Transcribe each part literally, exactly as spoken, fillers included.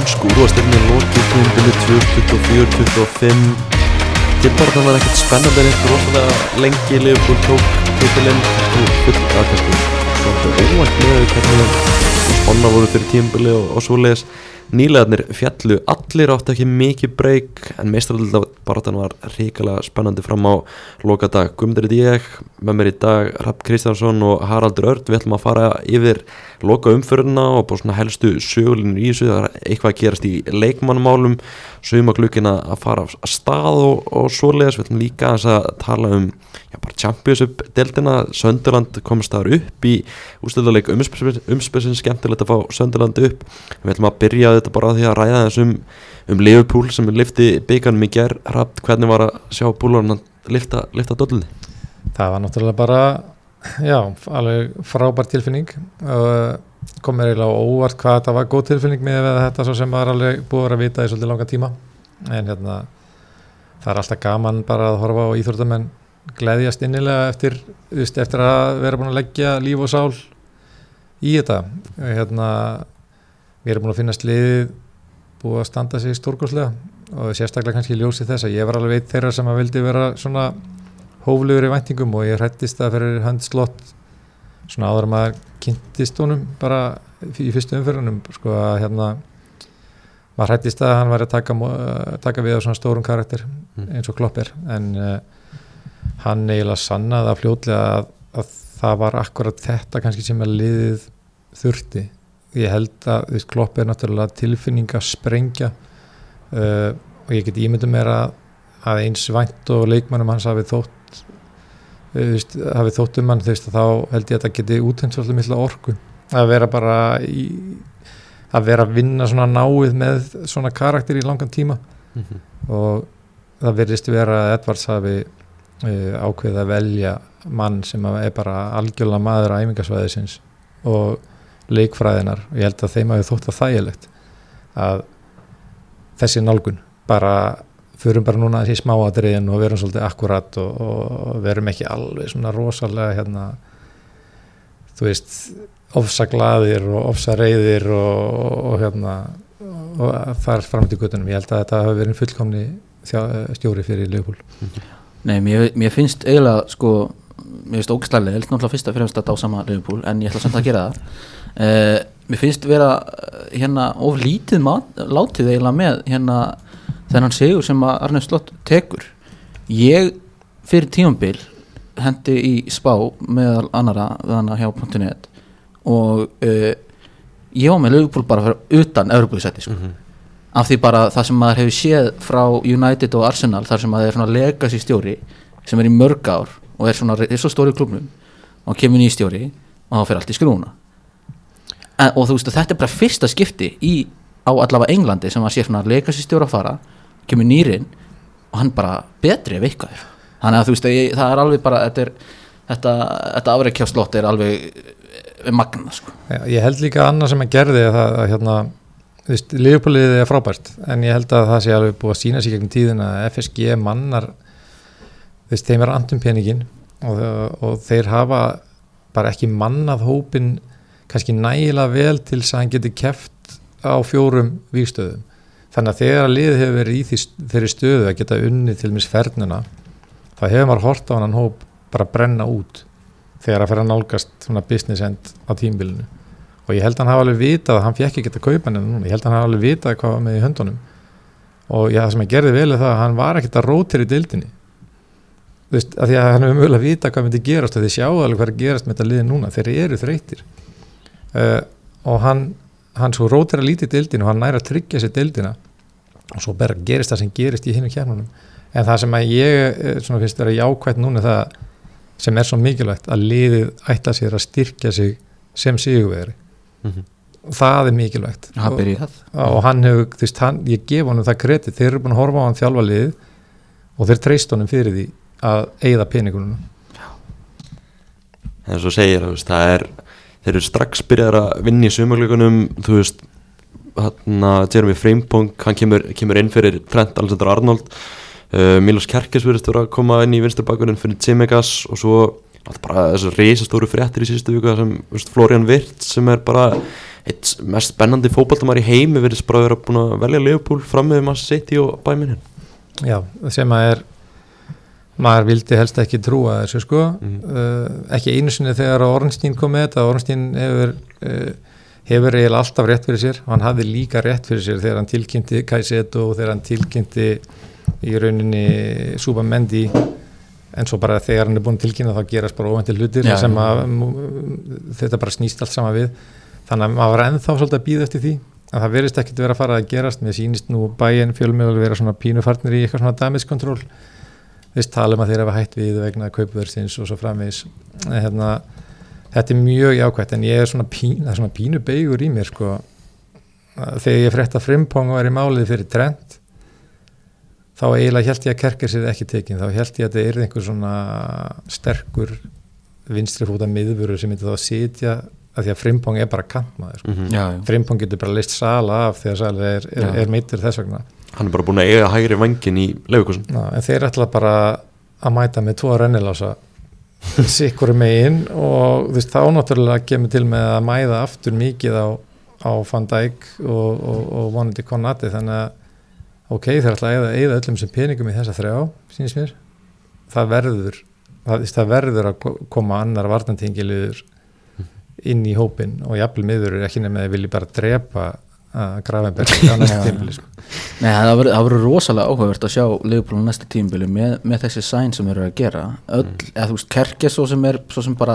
ensku úrvalsdeildinni lokið tímabilið tvö þúsund tuttugu og fjögur til tuttugu og fimm. Tippbaráttan var ekkert spennandi en eitt rosalega lengi. Liverpool tók titilinn full að kannski svolítið óvænt með hvernig spánar voru fyrir tímabilið og, og svoleiðis. Nýliðarnir fjallu allir, áttu ekki mikið break en meistaradeildarbaráttan var hrikalega spennandi fram á lokadag. Guðmundur heiti ég, með mér í dag Hrafn Kristjánsson og Haraldur Örn. Við ætlum að fara yfir loka umferðina og bara svona helstu sögulínur í þessu. Það er eitthvað að gerast í leikmannamálum, saumaglukkin að fara af stað og, og svoleiðis. Við ætlum líka að tala um já, bara Championship-deildina. Sunderland komst þar upp í úrslitaleik umspilsins, skemmtilegt að fá Sunderland upp. Við ætlum að byrja þetta bara á því að ræða þess um, um Liverpool sem lyfti bikarnum í gær. Hrafn, hvernig var að sjá búlarinn að lyfta, lyfta dollunni? Það var náttúrulega bara, já, alveg frábær tilfinning. Kom mér eiginlega á óvart hvað þetta var góð tilfinning með þetta svo sem var alveg búið að vita í svolítið langa tíma. En hérna, það er alltaf gaman bara að horfa á íþróttamenn gleðjast innilega eftir, eftir að vera búin að leggja líf og sál í þetta. Hérna, mér er búin að finnast liðið búið að standa sig stórkostlega og sérstaklega kannski ljósi þess að ég var alveg einn þeirra sem að vildi vera svona hóflegur í væntingum og ég hrættist það fyrir hönd Slott svona áður að maður kynntist honum bara í fyrstu umferðunum sko að hérna maður hrættist að hann væri að taka, taka við á svona stórum karakter eins og Klopp er en uh, hann eiginlega sannaði að fljótlega að, að það var akkurat þetta kannski sem að liðið þurfti. Ég held að því, Klopp er náttúrulega tilfinning að sprengja uh, og ég get ímyndum mér að, að eins vænt og leikmannum hans hafi þótt uh, hafi þótt um hann þú veist, þá held ég að það geti úthent svolítið mikla orku að vera bara í, að vera að vinna svona náið með svona karakter í langan tíma mm-hmm. og það virðist vera að Edwards hafi uh, ákveðið að velja mann sem er bara algjörlega maður á æfingasvæðisins og leikfræðinar og ég held að þeim hafi þótt að þægilegt að þessi nálgun bara förum bara núna þessi smáatriðin og verum svolítið akkurat og, og verum ekki alveg svona rosalega hérna þú veist ofsaglaðir og ofsareiðir og, og hérna og þar fram til göttunum. Ég held að þetta hafi verið fullkomni stjóri fyrir Liverpool. Nei, mér, mér finnst eiginlega sko mér finnst ógeðslega leiðilegt náttúrulega fyrst að fyrir að dásama Liverpool en ég ætla samt að gera það uh, mér finnst vera hérna of lítið mat, látið eiginlega með hérna þennan sigur sem að Arne Slott tekur. Ég fyrir tímabil hendi í spá meðal annara þannig hjá punktur net og uh, ég var með Liverpool bara fyrir utan Evrópusæti sko. Mm-hmm. Af því bara það sem maður hefur séð frá United og Arsenal þar sem maður er svona legacy stjóri sem er í mörg ár og er svona er svo stóri í klubnum og hann kemur ný stjóri og þá fer allt í skrúna en, og þú veist að þetta er bara fyrsta skipti í, á allavega Englandi sem að sé svona legacy stjóri að fara kemur nýrin og hann bara betri ef eitthvað þannig að þú veist að ég, það er alveg bara þetta, er, þetta, þetta afrekja Slott er alveg magna sko. Já, ég held líka annað sem að gerði að, að, að hérna þú veist, Liverpoolið er frábært en ég held að það sé alveg búið að sína sig gegnum tíðina að F S G mannar þú veist, þeim er andum peningin og, og þeir hafa bara ekki mannað hópin kannski nægilega vel til þess að hann geti keppt á fjórum vígstöðum. Þannig að þegar að liðið hefur verið í því, þeirri stöðu að geta unnið til mis fernuna þá hefur maður hort á hann hóp bara brenna út þegar að fer að nálgast svona business end á tímabilinu og ég held að hann hafa alveg vitað að hann fekk ekki að kaupa hann núna, ég held að hann hafa alveg vitað hvað var með í höndunum og já, það sem ég gerði vel er það að hann var ekkert að rótira í deildinni þú veist, af því að hann hefur mögulega að vita hvað myndi gerast og þið sjáu alveg hvað er gerast með þetta liði núna þeir eru þreytir uh, og hann, hann svo rótira lítið deildinu og hann næra að tryggja sér deildina og svo bara gerist það sem gerist í hinum kjarnunum en það sem að ég svona finnst vera jákvætt núna það sem er svo mikilvægt að liðið ætla sér að styrkja sig sem sigurvegari mm-hmm. og það er mikilvægt og, og hann hefur, þú veist, hann, ég gef honum það kredit, þeir eru búin að horfa á hann þjálfa liðið og þeir treyst honum fyrir því að eyða peningunum. En svo segir það, það er þeir eru strax byrjar að vinna í sumarleikunum, þú veist hann að Jeremy Frimpong, hann kemur, kemur inn fyrir Trent Alexander-Arnold uh, Milos Kerkes virðist vera að koma inn í vinstri bakvörðinn fyrir Tsimikas og svo Það er bara þessu risastóru fréttir í síðustu viku sem veist, Florian Wirtz sem er bara eitt mest spennandi fótboltamæður í heimi virðist bara vera búin að velja Liverpool fram með Man City og Bayern München. Já, sem að er maður vildi helst ekki trúa þessu sko mm. uh, ekki einu sinni þegar Ornstein kom með þetta. Ornstein hefur uh, hefur eiginlega alltaf rétt fyrir sér og hann hafði líka rétt fyrir sér þegar hann tilkynnti Caicedo og þegar hann tilkynnti í rauninni Subamendi en svo bara þegar hann er búin að tilkynna þá gerast bara óvæntir hlutir ja, sem að þetta bara snýst allt sama við þannig að maður var ennþá svolítið að bíða eftir því að það verist ekkert vera að fara að gerast mér sýnist nú Bayern fjölmiðlar vera svona pínufarnir í eitthvað svona damage control þess talum að þeir hafa hætt við vegna kaupverðsins og svo framvegis hérna, þetta er mjög jákvætt en ég er svona pínu, það er svona pínu beigur í mér sko þegar ég frétta Frimpong var í málið fyrir Trent þá eiginlega held ég að Kerkers er ekki tekin, þá held ég að þetta er einhver svona sterkur vinstrifóta miðvörður sem myndi þá að sitja að því að Frimpong er bara kantmaður sko. mm-hmm. Frimpong getur bara list Sala af þegar Sala er, er, er meiddur þess vegna hann er bara búin að eiga hægri vangin í Leverkusen en þeir ætla bara að mæta með tvo rennilása sikkur megin og þú veist þá náttúrulega kemur til með að mæða aftur mikið á, á Van Dijk og, og, og vonandi Konati þannig að ok, þeir ætla að eyða öllum sem peningum í þessa þrjá, sýnist mér það verður það, það verður að koma annar varnantingiliður inn í hópin og jafnvel miður er ekki nefn að þeir vilji bara drepa að Gravenberg á næsta tímabili sko. Nei, það verður rosalega áhugavert að sjá Liverpool á næsta tímabili með, með þessi sæn sem eru að gera öll, eða þú veist, Kerkes svo sem er svo sem bara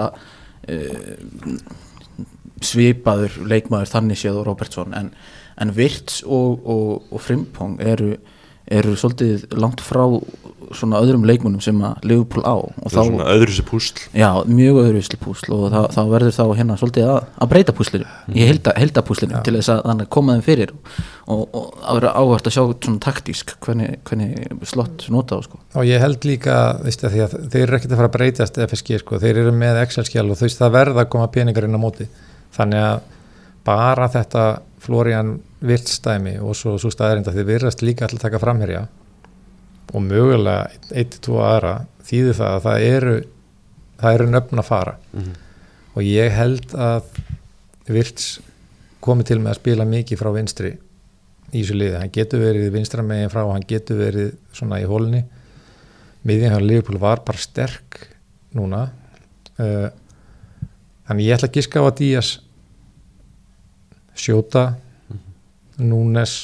uh, svipaður leikmaður þannig séð og Robertson en, en Wirtz og, og, og Frimpong eru eru svolítið langt frá svona öðrum leikmönnum sem að Liverpool á og þá, svona öðruvísi púsl já, mjög öðruvísi púsl og þá, þá verður þá hérna svolítið að, að breyta púslinu mm. ég heilda, heilda púslinu ja. Til þess að þannig koma þeim fyrir og, og að vera áhvert að sjá svona taktísk hvernig, hvernig slott nota á sko. Og ég held líka veist, að því að þeir eru ekkert að fara að breytast F S G sko, þeir eru með Excel-skjál og þú veist það verða að koma peningar inn á móti þannig að bara þetta Florian Wirtz dæmi og svo, svo staðarind að þið virðast líka alltaf taka framherja og mögulega eitt til tvo aðra þýðir það að það eru það eru nöfn að fara mm-hmm. og ég held að Wirtz komi til með að spila mikið frá vinstri í þessu liði, hann getur verið vinstra megin frá, hann getur verið svona í hólni miðjan hjá Liverpool var bara sterk núna uh, þannig ég ætla að giska á að Díaz Sjóta Núnes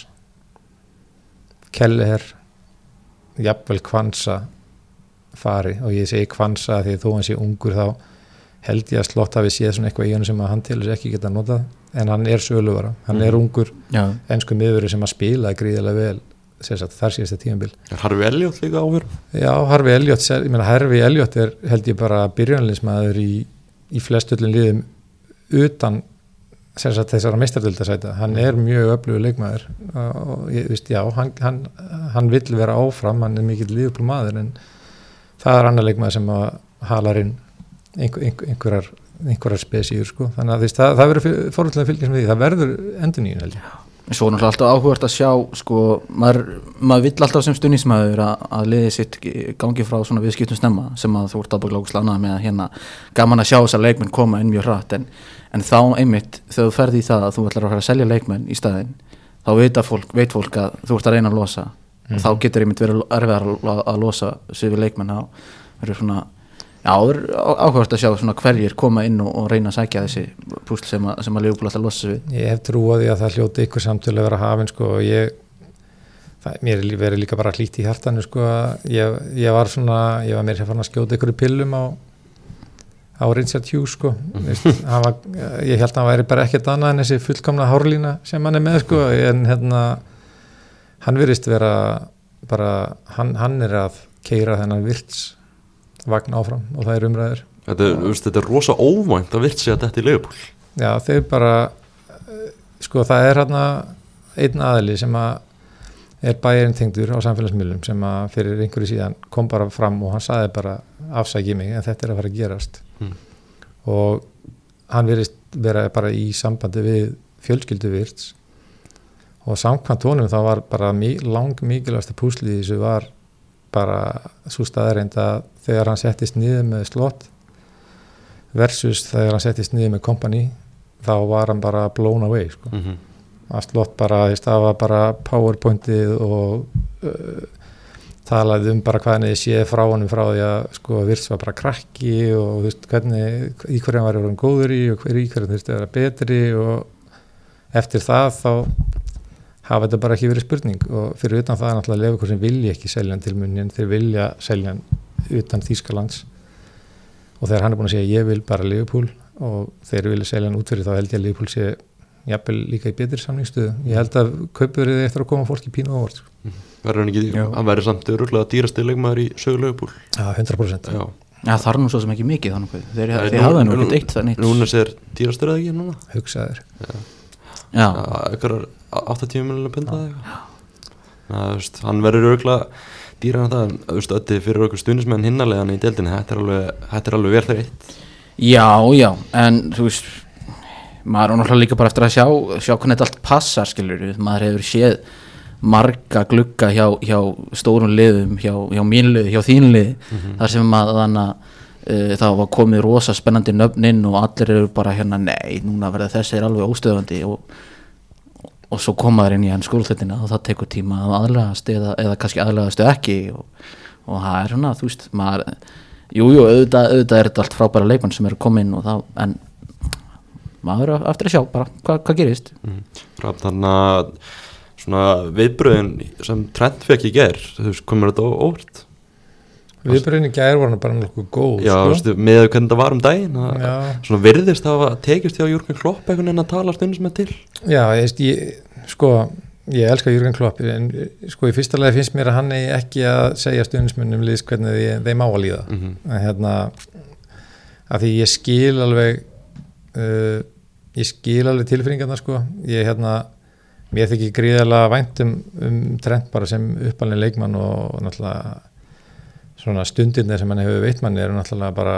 Kelleher jafnvel Kvansa fari og ég segi Kvansa því þó hann sé ungur þá held ég að Slott hafi séð svona eitthvað í hann sem að hann til þess ekki geta notað en hann er söluvara, hann er ungur ensku miðvörður sem að spila gríðilega vel sagt, þar síðast að tímabil Harvey Elliott líka áfyrir? Já, Harvey Elliott, ég meina Harvey Elliott er held ég bara byrjanliðsmaður í, í flestullin liðum utan sagt, þessara meistardildasæta, hann er mjög öflugur leikmaður og ég veist já, hann, hann, hann vill vera áfram hann er mikill Liverpool maður en það er annar leikmaður sem að halar inn einhver, einhver, einhverjar einhverjar spesíur sko, þannig að það, það verður fórhaldlega fylgjast með því, það verður endurnýjun held ég. Svo náttúrulega alltaf áhugavert að sjá sko, maður, maður vill alltaf sem stuðningsmaður að, að liðið sitt gangi frá svona viðskiptum snemma sem að þú ert ábygglega annað með að hérna gaman að sjá þessar leikmenn koma inn mjög hratt en, en þá einmitt þegar þú ferði í það að þú ætlar að fara að selja leikmenn í staðinn þá veit fólk, veit fólk að þú ert að reyna að losa mm. og þá getur einmitt verið erfiðar að, að losa sig við leikmenn þá verður svona já, það er áhugavert að sjá svona hverjir koma inn og, og reyna að sækja þessi púsl sem að, sem að Liverpool alltaf losa sig við. Ég hef trú á því að það hljóti ykkur samtölu að vera hafin sko og ég, það, mér er verið líka bara hlýtt í hjartanu sko ég, ég var svona, ég var mér að fara að skjóta ykkur í pillum á, á Richard Hughes sko, mm. Vist, var, ég held að hann væri bara ekkert annað en þessi fullkomna hárlína sem hann er með sko en hérna, hann virðist vera bara, hann, hann er að keyra þennan Wirtz vagn áfram og það er umræður Þetta er, veist, þetta er rosa óvænt að Wirtz sé að þetta í Liverpool Já, þeir bara sko það er hérna einn aðili sem að er Bayern tengdur á samfélagsmiðlum sem að fyrir einhverju síðan kom bara fram og hann sagði bara afsækið mig en þetta er að fara að gerast hmm. og hann virðist vera bara í sambandi við fjölskyldu Wirtz og samkvæmt honum þá var bara lang mikilvægasta púslið þessu var bara svo staðreind að þegar hann settist niður með Slott versus þegar hann settist niður með Kompany þá var hann bara blown away sko. mm -hmm. að slott bara, það var bara powerpointið og uh, talaði um bara hvað hann séð frá honum frá því að sko Wirtz var bara krakki og þú veist hvernig í hverju hann var hann góður í og hver í hverju þurfti að vera betri og eftir það þá hafa þetta bara ekki verið spurning og fyrir utan það er náttúrulega Leverkusen sem vilja ekki selja hann til munnin, þeir vilja selja hann utan Þýskalands og þegar hann er búin að segja ég vil bara Liverpool og þeir vilja selja hann út fyrir þá held ég að Liverpool sé jafnvel líka í betri samningsstöðu. Ég held að kaupverðið eftir að koma fólki pínu á óvart. Mm. Verður hann ekki, hann verður samt örugglega dýrasti leikmaður í sögu Liverpool. Já, hundrað prósent. Já, Já það er nú svo sem ekki mikið þannig að þeir, þeir hafa nú ekkert eitt það nýtt. Núnes er dýrastur eða ekki núna? Hugsaður. Já. Eitthvað áttatíu miljónir punda eða eitthvað. Hann verður örugglega dýrar en það, en þú veist, ötti fyrir okkur stuðnismenn hinnarlegan í deildinni, þetta er alveg, þetta er alveg vel þeir eitt. Já, já, en þú veist maður er náttúrulega líka bara eftir að sjá sjá hvernig þetta allt passar, skilur maður hefur séð marga glugga hjá, hjá stórum liðum hjá, hjá mín liði, hjá þín liði mm-hmm. þar sem að þannig að uh, það var komið rosa spennandi nöfnin og allir eru bara hérna, nei, núna verða þessi er alveg óstöðandi og, og svo koma þeir inn í enn skúrþettina og það tekur tíma að aðlagast eða, eða kannski aðlagastu ekki og, og það er svona, þú veist, maður jújú, jú, auðvitað, auðvitað er þetta allt frábæra leikmann sem eru komin og það, en maður er eftir að sjá bara hvað, hvað gerist mm. Þannig að svona viðbröðin sem Trent fekk í gær, þú veist, komur þetta óvart? Viðbröðin í gær var hann bara nokkuð góð Já, sko? Veistu, með hvernig það var um daginn að, svona virðist það að tekist hjá Jürgen Klopp einhvern veginn að tala stundum með til Já, ég, ég, sko ég elska Jürgen Klopp en sko í fyrsta lagi finnst mér að hann eigi ekki að segja stundismönnum liðs hvernig þeim þeim á að líða mm-hmm. en hérna að því ég skil alveg Uh, ég skil alveg tilfinningarna sko ég hérna mér þykir gríðarlega vænt um, um Trent bara sem uppalinn leikmann og, og náttúrulega svona stundirnir sem hann hefur veitt manni eru náttúrulega bara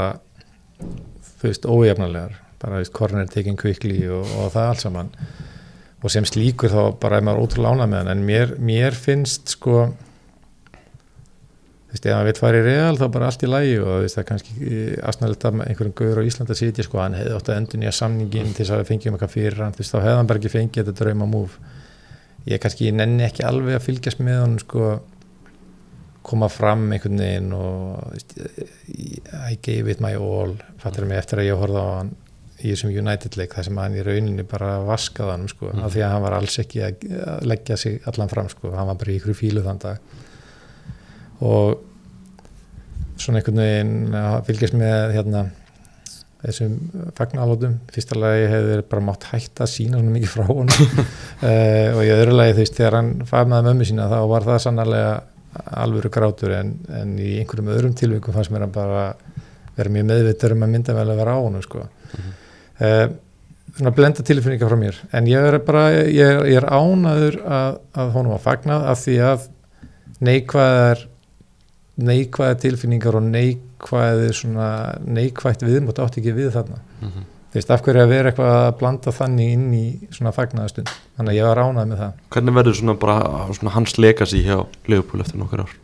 þú veist ójafnarlegar bara veist corner taking quickly og, og það allt saman og sem slíkur þá bara er maður ótrúlega ánægð með hann en mér, mér finnst sko þú veist, ef hann vil fara í Real þá bara allt í lagi og þú veist, það er kannski aðsnæðilegt að einhverjum gaur á Íslandi að sitja sko, hann hefði átt að endurnýja samningin til þess að fengjum eitthvað fyrir hann, þú veist, þá hefði hann bara ekki fengið þetta drauma múf. Ég kannski nenni ekki alveg að fylgjast með hann sko, koma fram einhvern veginn og þú veist, I gave it my all, fattur mig eftir að ég horfði á hann í þessum United-leik, þar sem hann í rauninni bara vaskaði hann sko, mm. af því að hann var alls ekki að leggja sig allan fram sko, hann var bara í ykkur fílu þann dag. Og svona einhvern veginn að fylgjast með hérna þessum fagnalátum fyrsta lagi hefur bara mátt hætta að sína svona mikið frá honum uh, og í öðru lagi þú veist þegar hann faðmaði mömmu sína þá var það sannarlega alvöru grátur en, en í einhverjum öðrum tilvikum fannst mér hann bara vera mjög meðvittur um að mynda vel að vera á honum sko. mm-hmm. uh, svona blenda tilfinningar frá mér en ég er bara ég, ég er ánægður að, að honum var fagnað af því að neikvæðar neikvæða tilfinningar og neikvæði svona neikvætt viðmót átt ekki við þarna mm-hmm. þú veist af hverju að vera eitthvað að blanda þannig inn í svona fagnaðastund þannig að ég var ánægð með það. Hvernig verður svona bara svona hans legacy hjá Liverpool eftir nokkur ár?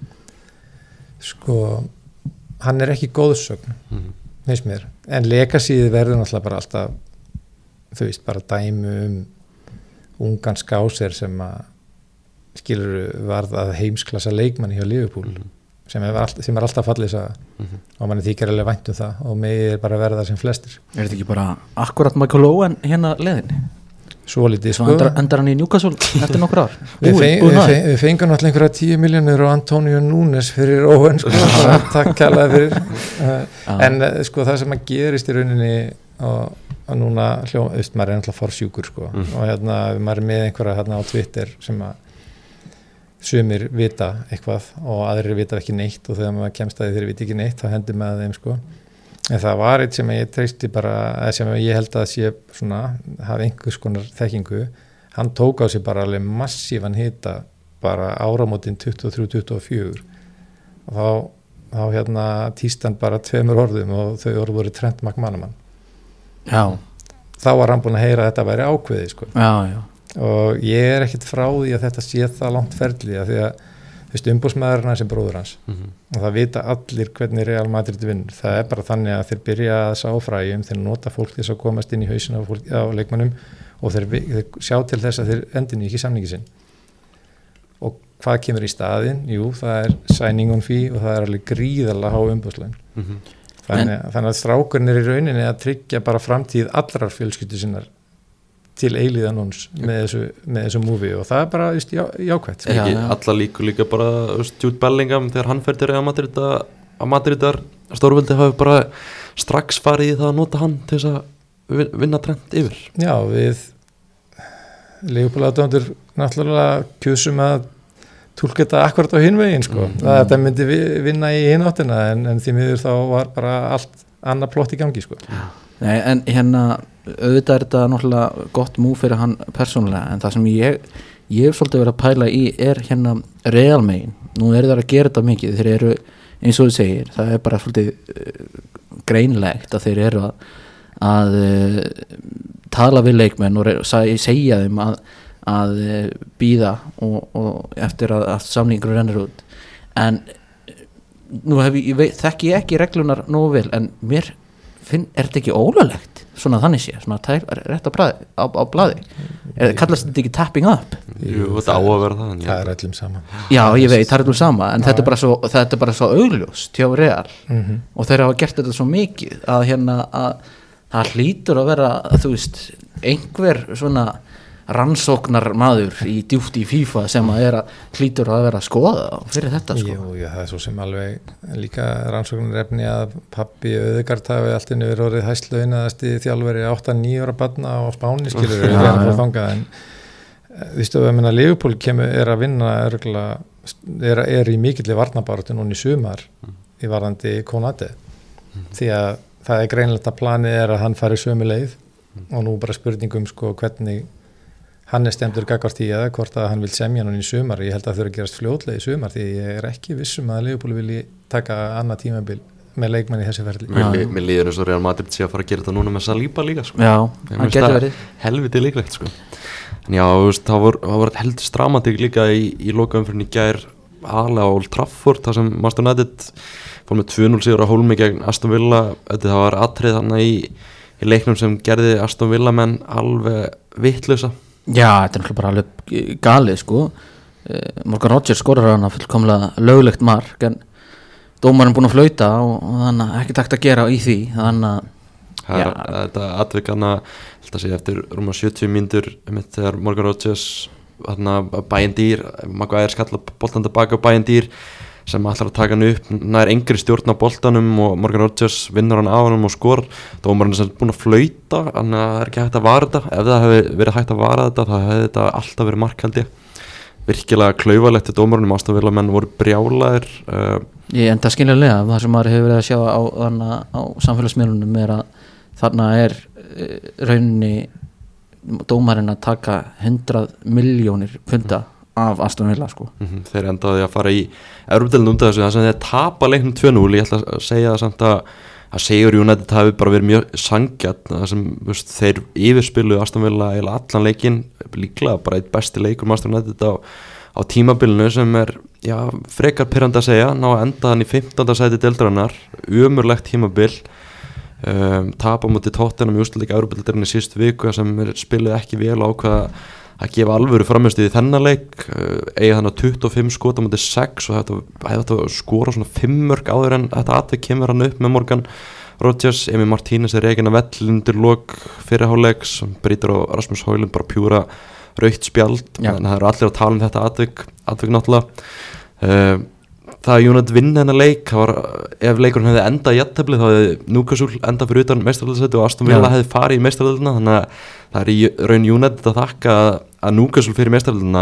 Sko hann er ekki góðsögn mm-hmm. veist mér, en legacyð verður náttúrulega bara alltaf þú veist bara dæmi um ungan skáser sem að skilur varð að heimsklassa leikmanni hjá Liverpool mm-hmm. sem er, all, sem er alltaf fallið saga mm-hmm. og manni þykir alveg vænt um það og megið er bara verða sem flestir. Er þetta ekki bara akkurat Michael Owen hérna leiðinni? Svo litið sko. Svo endar, endar hann í Newcastle eftir nokkur ár? Við, feng, við, feng, við fengum náttúrulega einhverja tíu miljónir og Antonio Núnes fyrir Owen sko, takk kærlega fyrir uh, en uh, sko það sem að gerist í rauninni og, og núna hljó, veist, maður er náttúrulega forsjúkur sko mm. og hérna maður er með einhverja hérna á Twitter sem að sumir vita eitthvað og aðrir vita ekki neitt og þegar maður kemst að þeir vita ekki neitt þá hendur maður þeim sko en það var eitt sem ég treysti bara sem ég held að sé svona hafa einhvers konar þekkingu hann tók á sig bara alveg massívan hita bara áramótin tuttugu og þrjú til tuttugu og fjögur og þá, þá hérna týst hann bara tveimur orðum og þau orð voru Trent McManaman já þá var hann búin að heyra að þetta væri ákveði sko já já og ég er ekkert frá því að þetta sé það langt ferli að því að fyrst umbúsmaðurinn hans er bróður hans mm -hmm. og það vita allir hvernig Real Madrid vinnur, það er bara þannig að þeir byrja að sá fræjum, þeir nota fólk til þess að komast inn í hausin á, fólk, á leikmannum og þeir, þeir sjá til þess að þeir endin ekki samningi sinn og hvað kemur í staðinn? Jú, það er signing on fee og það er alveg gríðarlega há umbúslaun Mm -hmm. þannig, þannig að strákurinn er í rauninni að tryggja bara framtíð allrar fjölskyldu sinnar til eilíðan hans með þessu, með þessu múfi og það er bara just, já, jákvæmt Já, ekki já. alla líku líka bara Jude Bellingham þegar hann fer til Real Madrid að Madridar stórveldi hafi bara strax farið í það að nota hann til þess að vinna trend yfir. Já, við Liverpool aðdóndur náttúrulega kjúsum að túlka þetta akkurat á hinn veginn sko. Mm. að þetta myndi vi- vinna í hinn áttina en, en því miður þá var bara allt annað plott í gangi sko. Nei, en hérna auðvitað er þetta náttúrulega gott múf fyrir hann persónulega, en það sem ég ég hef svolítið verið að pæla í er hérna Real megin, nú eru það að gera þetta mikið, þeir eru, eins og þú segir það er bara svolítið uh, greinlegt að þeir eru að, að uh, tala við leikmenn og re- sa- segja þeim að, að uh, býða og, og eftir að, að samningur rennur út, en nú hef ég, ég veit, þekki ég ekki reglunar nógu vel, en mér finn, er þetta ekki ólöglegt svona þannig sé, svona tæl, rétt á, bræði, á, á blaði, er, kallast þetta ekki tapping up? Jú, þetta á að vera það en það ég- er öllum saman Já, ég veit, það er alltaf sama, en Já. þetta er bara svo, þetta er bara svo augljóst hjá Real mm -hmm. og þeir hafa gert þetta svo mikið að hérna að það hlýtur að vera, þú veist, einhver svona rannsóknar maður í djúpt í FIFA sem að er að hlýtur að vera að skoða fyrir þetta sko. Jú, já, það er svo sem alveg líka rannsóknar efni að pappi Öðegard hafi allt inni verið orðið hæstlaunasti þjálfari átta níu ára barna á Spáni skilur við Já, hann já. fór þangað en þú veistu að meina Liverpool kemur er að vinna örgulega, er, er í mikilli varnabáratu núna í sumar í varðandi Konate því að það er greinlegt að planið er að hann fari sömu leið og nú bara spurningum sko hvernig hann er stemdur gagvart í eða hvort að hann vil semja núna í sumar, ég held að það þurfa að gerast fljótlega í sumar því ég er ekki vissum að Liverpool vilji taka annað tímabil með leikmann í þessu ferli. Já. Mér, mér líður eins og Real Madrid sé að fara að gera þetta núna með Saliba líka sko. Já, Mér það finnst getur það verið. helviti líklegt sko. En já, þú veist, það var, það var heldur dramatík líka í, í lokaumferðinni í gær aðalega á Old Trafford þar sem Manchester United fór með tvö núll sigur á hólmi gegn Aston Villa. Þetta var atrið þarna í, í leiknum sem gerði Aston Villa menn alveg vittlausa. Já, þetta er náttúrulega bara alveg galið sko. uh, Morgan Rodgers skorar hana fullkomlega löglegt mark en dómarinn búinn að flauta og, og þannig að ekki takt að gera í því þannig að Það er Já. þetta atvik hana held að segja eftir rúma sjötíu mínútur einmitt þegar Morgan Rodgers hana bæinn dýr, Maguire skalla boltan tilbaka á bæinn dýr sem ætlar að taka hann upp, nær engri stjórn á boltanum og Morgan Rodgers vinnur hann á hann og skor, dómarinn er sem búinn að flauta þannig að það er ekki hægt að vara þetta ef það hefði verið hægt að vara þetta þá hefði þetta alltaf verið mark held ég virkilega klaufalegt til dómarunum, Aston Villa menn voru brjálaðir uh, ég enda skiljanlega það sem maður hefur verið að sjá á, þarna, á samfélagsmiðlunum er að þarna er uh, rauninni dómarinn að taka hundrað miljónir punda af Aston Villa sko. Mm-hmm. Þeir endaði að fara í Evrópudeildina út af þessu, þar sem þeir tapa leiknum tvö núll, ég ætla að segja það samt að að Sigur United hafi bara verið mjög sanngjarn, þar sem veist, þeir yfirspiluðu Aston Villa eða allan leikinn, líklega bara eitt besti leikur Aston United á, á tímabilinu sem er já, frekar pirrandi að segja, ná að enda hann í fimmtánda sæti deildarinnar, umurlegt tímabil um, tapa mútið Tottenham í úrslitaleik Evrópudeildarinnar í síðustu viku sem er spiluð ekki vel á ákveða að gefa alvöru framhjálpstíð í þennan leik uh, eiga þannig tuttugu og fimm skot á móti sex og þetta hefði átt að skora svona fimm mörk áður en þetta atvik kemur hann upp með Morgan Rodgers, Emi Martínez er reikin að vell undir lok fyrirháleiks brýtur á Rasmus Højlund bara pjúra rautt spjald, Já. en það eru allir að tala um þetta atvik, atvik náttúrulega uh, það að United vinna hennar leik það var, ef leikurinn hefði endað í jafntefli þá hefði Newcastle endað fyrir utan meistaraldsæti og Aston Villa Já. hefði farið í meistaraldina þannig að það er í raun United að þakka að Newcastle fyrir meistaraldina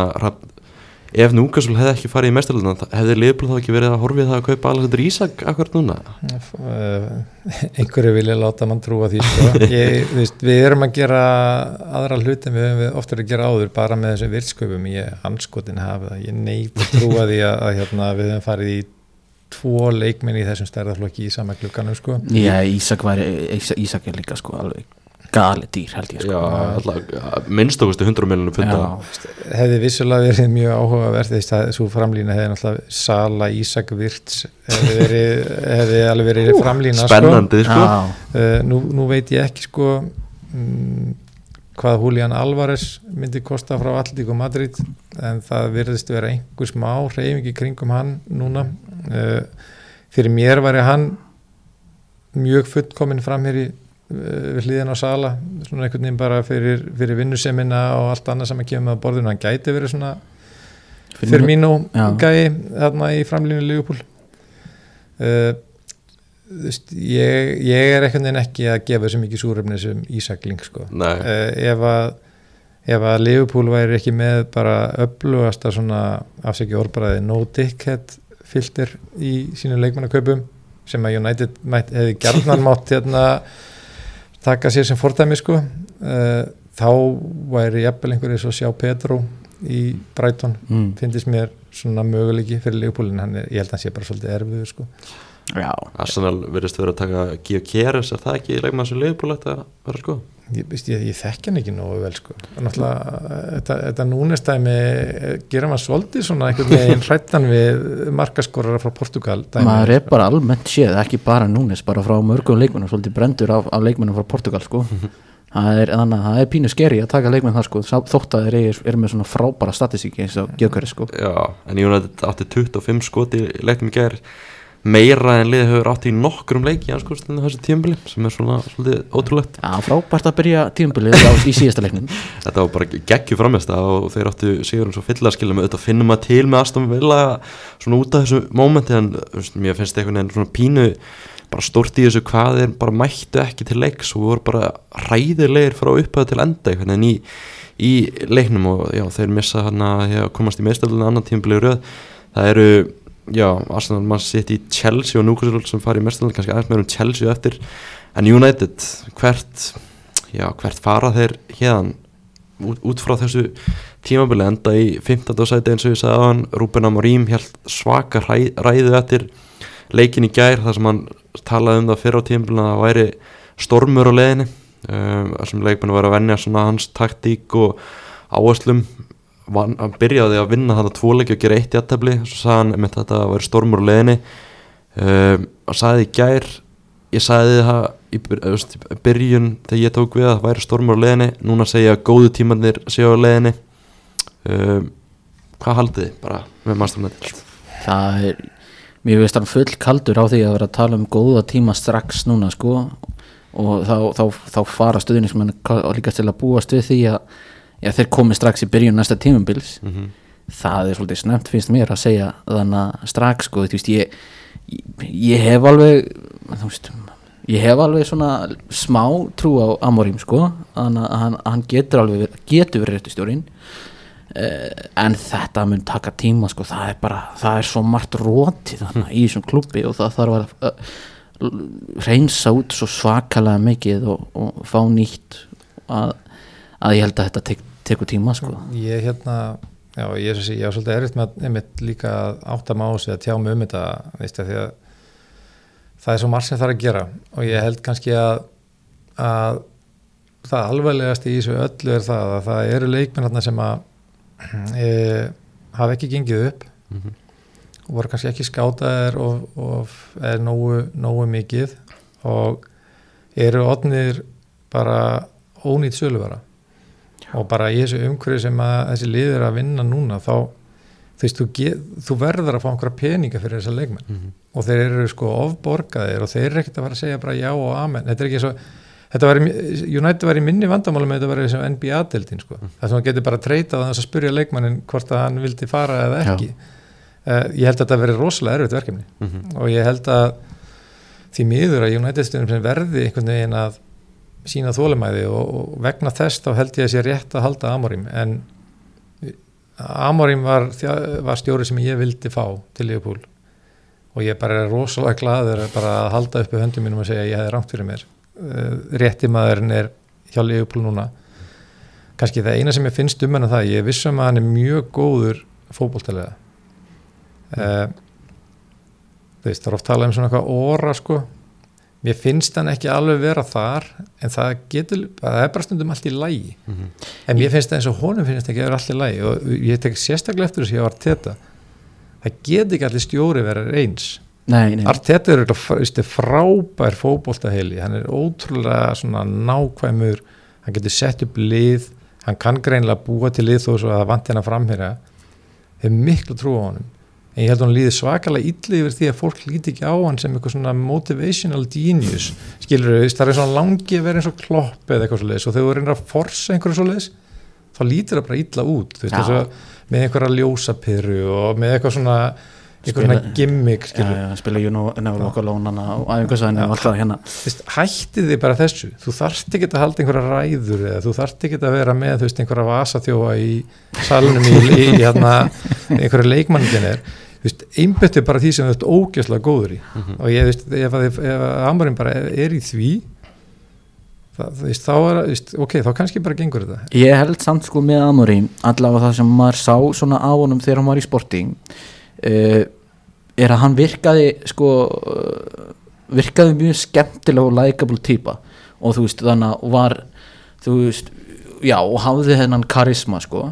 ef Newcastle hefði ekki farið í meistaraldina hefði Liverpool þá ekki verið að horfið það að kaupa Alexander Isak akkurat núna uh, einhverju vilja láta mann trúa því sko. ég, veist, við erum að gera aðra hluti en við höfum við oftar að gera áður bara með þessum virðsköpum ég anskotin hafa það, ég neit að trúa því að, að hérna, við höfum farið í tvo leikmenn í þessum stærðarflokki í sama klukkanum sko. Já, Ísak, væri, Ísak er líka sko alveg gali dýr held ég sko. Já, alltaf minnst okkustu hundrað miljónum punda. Hefði vissulega verið mjög áhugavert þess að svo framlína hefði náttúrulega Sala, Ísak Virts hefði, verið, hefði alveg verið framlína spennandi sko, sko. Uh, nú, nú veit ég ekki sko um, hvað Julián Álvarez myndi kosta frá Atlético Madrid en það virðist vera einhver smá hreyfingi kringum hann núna. Uh, fyrir mér væri hann mjög fullkominn fram hér í við hliðin á Sala svona einhvern veginn bara fyrir, fyrir vinnusemina og allt annað sem að kemur með borðinu, hann gæti verið svona fyrir mínu gæi þarna í framlínu Liverpool. uh, veist, ég, ég er einhvern veginn ekki að gefa þessu mikið súrefni sem Ísak Ling sko. uh, ef að ef að Liverpool væri ekki með bara öflugasta svona afsækja orðbræði no dickhead filter í sínum leikmannakaupum sem að United mæt, hefði gjarnan mátt hérna taka sér sem fordæmi sko, uh, þá væri jafnvel einhverjir svo sjá Pedro í Brighton, mm. finnst mér svona möguleiki fyrir Liverpool en hann er, ég held að hann sé bara svolítið erfiður sko. Já. Arsenal verðist vera að taka Gio Keres, er það ekki leikmann sem Liverpool ætti að vera sko? Ég, ég, ég þekki hann ekki nógu vel sko. Náttúrulega, þetta, þetta núnestæmi gera maður svolítið svona einhvern veginn hrættan við markaskorara frá Portugal dæmi. Maður er bara almennt séð, ekki bara núnes, bara frá mörgum leikmennum, svolítið brendur af, af leikmennum frá Portugal sko. það er, þannig að það er pínu skeri að taka leikmenn það sko, þótt að þeir er, er með svona frábæra statistíki eins og Gjökari sko. Já, en United átti tuttugu og fimm skoti í leiknum í gær, meira en liðið hefur átt í nokkrum leiki í anskostinu þessu tímabili sem er svona svolítið ótrúlegt. Já, frábært að byrja tímabilið í síðasta leiknum. Þetta var bara geggjur frammeista og þeir áttu sigurinn svo fyllilega skilja með auðvitað finnum að til með Aston Villa svona út af þessu mómenti en veist, mér finnst einhvern veginn svona pínu bara stórt í þessu hvað þeir bara mættu ekki til leiks og voru bara hræðilegir frá upphæðu til enda einhvern veginn í, í leiknum og já, þeir missa hann að komast í meistardeildina annan tímabilið í röð. Það eru já, Arsenal mann sitt í Chelsea og Newcastle sem fari í meistardeildina, kannski aðeins meira um Chelsea eftir, en United hvert, já, hvert fara þeir hérðan út, út frá þessu tímabili enda í fimmtánda sæti eins og ég sagði á hann, Ruben Amorim hélt svaka ræ, ræðu eftir leikin í gær þar sem hann talaði um það fyrr á tímabilinu að það væri stormur á leiðinni um, sem leikmennu var að venja svona hans taktík og áherslum. Van, hann byrjaði að vinna þetta tvo leiki og gera eitt í jafntefli, svo sagði hann með þetta að vera stormur á leiðinni. um, hann sagði í gær ég sagði það í byrjun þegar ég tók við að það væri stormur á leiðinni, núna segja að góðu tímannir séu á leiðinni. um, hvað haldið þið bara með Manchester United? Það er, mér veist hann full kaldur á því að vera að tala um góða tíma strax núna sko og þá, þá, þá fara stuðningsmenn líka til að búast við því að já, þeir komi strax í byrjun næsta tímabils. mm-hmm. Það er svolítið snemt finnst mér að segja þannig að strax sko, þú veist, ég, ég, ég hef alveg þú veist, ég hef alveg svona smá trú á Amorim sko, þannig að hann, hann getur alveg getur verið réttustjórinn, eh, en þetta mun taka tíma sko, það er bara, það er svo margt rótið þannig í þessum klubbi og það þarf að uh, reynsa út svo svakalega mikið og, og fá nýtt að að ég held að þetta tek, tekur tíma sko. Ég hérna, já, ég er ég svolítið erfitt með einmitt líka að átta mig á sig að tjá mig um þetta, veist að því að það er svo margt sem það er að gera og ég held kannski að að það alvarlegast í þessu öllu er það að það eru leikmenn þarna sem að e, hafa ekki gengið upp mm-hmm. og voru kannski ekki skátaðir og, og er nógu, nógu mikið og eru orðnir bara ónýtt söluvara og bara í þessu umhverju sem að þessi lið er að vinna núna þá þú veist, þú, get, þú verður að fá einhverja peninga fyrir þessa leikmenn mm-hmm. og þeir eru sko ofborgaðir og þeir eru ekkert að fara að segja bara já og amen, þetta er ekki svo þetta var, United var í minni vandamálum með þetta var eins og N B A-deildin sko mm-hmm. þess að hann getur bara treytað að þess að spyrja leikmannin hvort að hann vildi fara eða ekki uh, ég held að þetta verið rosalega erfitt verkefni mm-hmm. og ég held að því miður að United-stundum sem verði einhvern veginn að sína þolinmæði og, og vegna þess þá held ég að sé rétt að halda Amorim en Amorim var, var stjóri sem ég vildi fá til Liverpool og ég bara er rosalega glaður bara að halda uppi höndum mínum og segja að ég hefði rangt fyrir mér uh, rétti maðurinn er hjá Liverpool núna kannski það eina sem ég finnst um hennar það ég vissum að hann er mjög góður fótboltalega uh, þú veist það er oft talað um svona eitthvað óra sko mér finnst hann ekki alveg vera þar en það getur, það er bara stundum allt í lagi mm-hmm. en mér finnst það eins og honum finnst ekki að vera allt í lagi og ég tek sérstaklega eftir þess að ég var Arteta það getur ekki allir stjóri vera eins nei, nei. Arteta er eitthvað frábær fótboltaheili, hann er ótrúlega svona nákvæmur, hann getur sett upp lið, hann kann greinilega búa til lið þó svo að það vanti hennar framherja hefur miklu trú á honum en ég held að hann líði svakalega illa yfir því að fólk líti ekki á hann sem eitthvað svona motivational genius skilur þau, það er svona langi að vera eins og Klopp eða eitthvað svo leiðis og þegar þú reynir að forsa einhverju svo leiðis þá lítir það bara illa út þú veist, þess að með einhverja ljósapyrru og með eitthvað svona eitthvað svona gimmick skilur já, já, spila you know, never walk alone og æfingarsvæðinu og alltaf hérna Vist, hættið þið bara þessu, þú þarft ekki að halda einhverja ræður eða þú þarft ekki að vera með þú veist, einhverja vasaþjófa í salunum í, í, í hérna, einhverja leikmanningin er einbyttu bara því sem þú ert ógeðslega góður í mm-hmm. og ég veist, ef, ef, ef Amorim bara er í því það, þú veist, þá er veist, ok, þá kannski bara gengur þetta ég held samt sko með Amorim allavega það sem maður sá svona á honum þegar hann var í Sporting uh, er að hann virkaði sko uh, virkaði mjög skemmtilega og likeable týpa og þú veist, þannig að var þú veist, já, og hafði þennan karisma sko uh,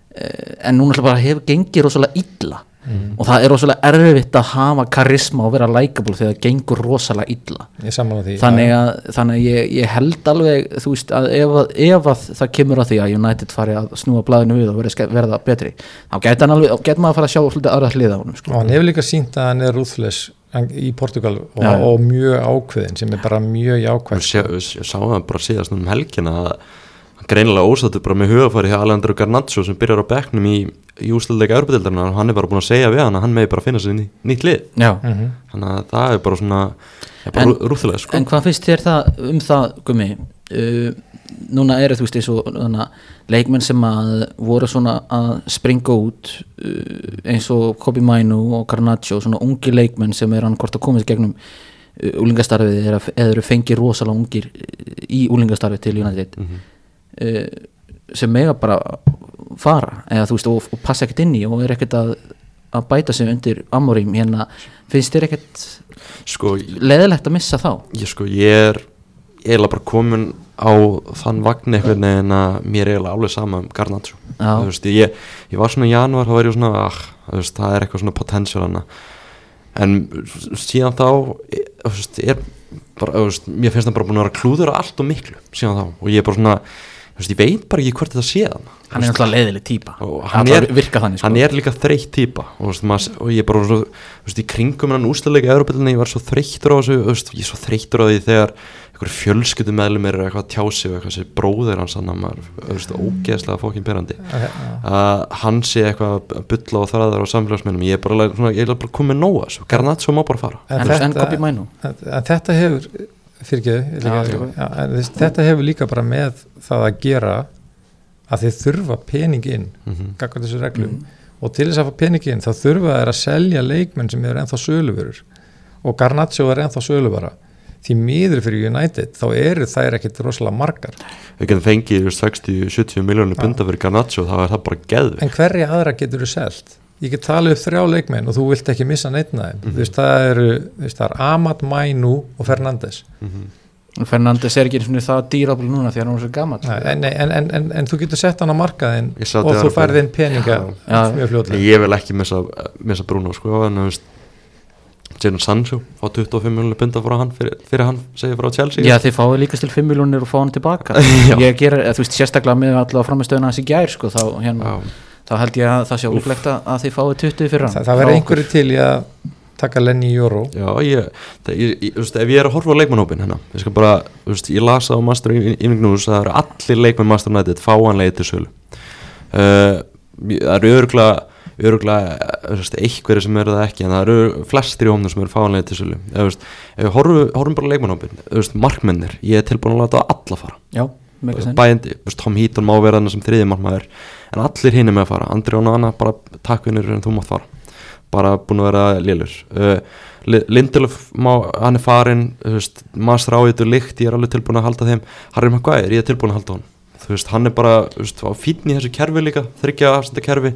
en núna bara hefur gengið rosalega illa Mm. og það er rosalega erfitt að hafa karisma og vera likeable þegar það gengur rosalega illa því, þannig að, þannig að ég, ég held alveg þú veist að ef, að ef að það kemur að því að United fari að snúa blaðinu við og verða, verða betri þá getur maður að fara að sjá svolítið aðra hliða á honum sko. og hann hefur líka sýnt að hann er ruthless í Portugal og, ja. og mjög ákveðin sem er bara mjög jákvæð ég sá það bara síðast um helgina að hann greinilega ósattur bara með hugafæri hjá Alejandro Garnacho sem byrjar á bekknum í, í úrslitaleika Evrópudeildarinnar og hann er bara búin að segja við hann að hann megi bara finna sér ný, nýtt lið mm-hmm. þannig að það er bara svona er bara en, rúþulega sko. En hvað finnst þér það um það Gummi uh, núna eru þú veist eins og þannig, leikmenn sem að voru svona að springa út uh, eins og Kobbie Mainoo og Garnacho svona ungi leikmenn sem er hann hvort að komast gegnum uh, úlingastarfið eða eru fengið rosalega ungir í úlingastarfið til United mm-hmm. Uh, sem mega bara fara eða þú veist og, og passa ekkert inn í og er ekkert að, að bæta sig undir Amorim hérna, finnst þér ekkert sko, leðilegt að missa þá? Ég sko, ég er eiginlega bara komin á þann vagn eitthvað en að mér er eiginlega alveg sama um Garnacho þú veist, ég, ég var svona í janúar þá var ég svona, ah, þú veist, það er eitthvað svona potential hana en síðan þá þú veist, er bara, þú veist, mér finnst það bara búin að vera klúður að allt og miklu síðan þá og ég er bara svona Veist, ég veit bara ekki hvort þetta sé hann hann er náttúrulega leiðileg típa hann er, þannig, sko. hann er líka þreytt típa og, veist, maður, og ég er bara svo, veist, í kringum hann úrslitaleika í Evrópudeildinni ég var svo þreyttur á þessu veist, ég er svo þreyttur á því þegar einhver fjölskyldumeðlimir er eitthvað að tjá sig og eitthvað sem bróðir hans hann maður ógeðslega fókin berandi okay, að hann sé eitthvað að bulla og þræðar á samfélagsmiðlum ég er bara, svona, ég er bara komið nóga þessu Garnacho má bara fara en, en, en Kobbie Mainoo en, en þetta hefur fyrirgeðu ja, ja, þetta hefur líka bara með það að gera að þið þurfa pening inn mm-hmm. gagnvart þessu reglum mm-hmm. og til þess að fá pening inn þá þurfa þeir að selja leikmenn sem eru ennþá söluvörur og Garnacho er ennþá söluvara því miður fyrir United þá eru þær ekkit rosalega margar við getum fengið sextíu til sjötíu miljónir punda fyrir Garnacho þá er það bara geðveikt en hverja aðra getur þú selt? Ég get talið upp þrjá leikmenn og þú vilt ekki missa neitt af þeim. Mm-hmm. Þú veist, það eru, þú veist, það er Amad, Mainoo og Fernandes. Mm-hmm. Fernandes er ekki svona það dýrafl núna því að hann er svo gamall. En, en, en, en, en þú getur sett hann á markaðinn og þú færð inn peninga mjög fljótlega. Ég vil ekki missa, missa Bruno, sko, en þú veist, Jadon Sancho fá tuttugu og fimm miljónir punda frá hann fyrir, fyrir hann segir frá Chelsea. Já, þið fáið líka til fimm miljónir og fá hann tilbaka. Ég ger, þú veist, sérstaklega með allavega framistöðuna hans í gær, sko, þá hérna þá held ég að það sé ólíklegt að þið fáið tuttugu fyrir hann. Það, það verður einhverju til í að taka Lenny Euro. Já, ég, það, ég, ég, veist, ef ég er að horfa á leikmannhópin hérna, ég skal bara, veist, ég lasa á Master Evening News að það eru allir leikmenn Master United fáanlegir til sölu. Uh, það eru örugglega, örugglega einhverjir sem eru það ekki, en það eru flestir í hópnum sem eru fáanlegir til sölu. Ef við horfum, horfum bara á leikmannhópin, markmennir, ég er tilbúin að láta alla fara. Já. Bændi, Tom Heaton má vera þarna sem þriði markmaður en allir hinn er með að fara Andri og Nana bara takk vinnur en þú mátt fara bara búin að vera lélur uh, Lindelöf má, hann er farin maður stráið og líkt ég er alveg tilbúin að halda þeim Harry Maguire, ég er tilbúin að halda hann þú veist, hann er bara veist, fínn í þessu kerfi líka þriggja afstanda kerfi og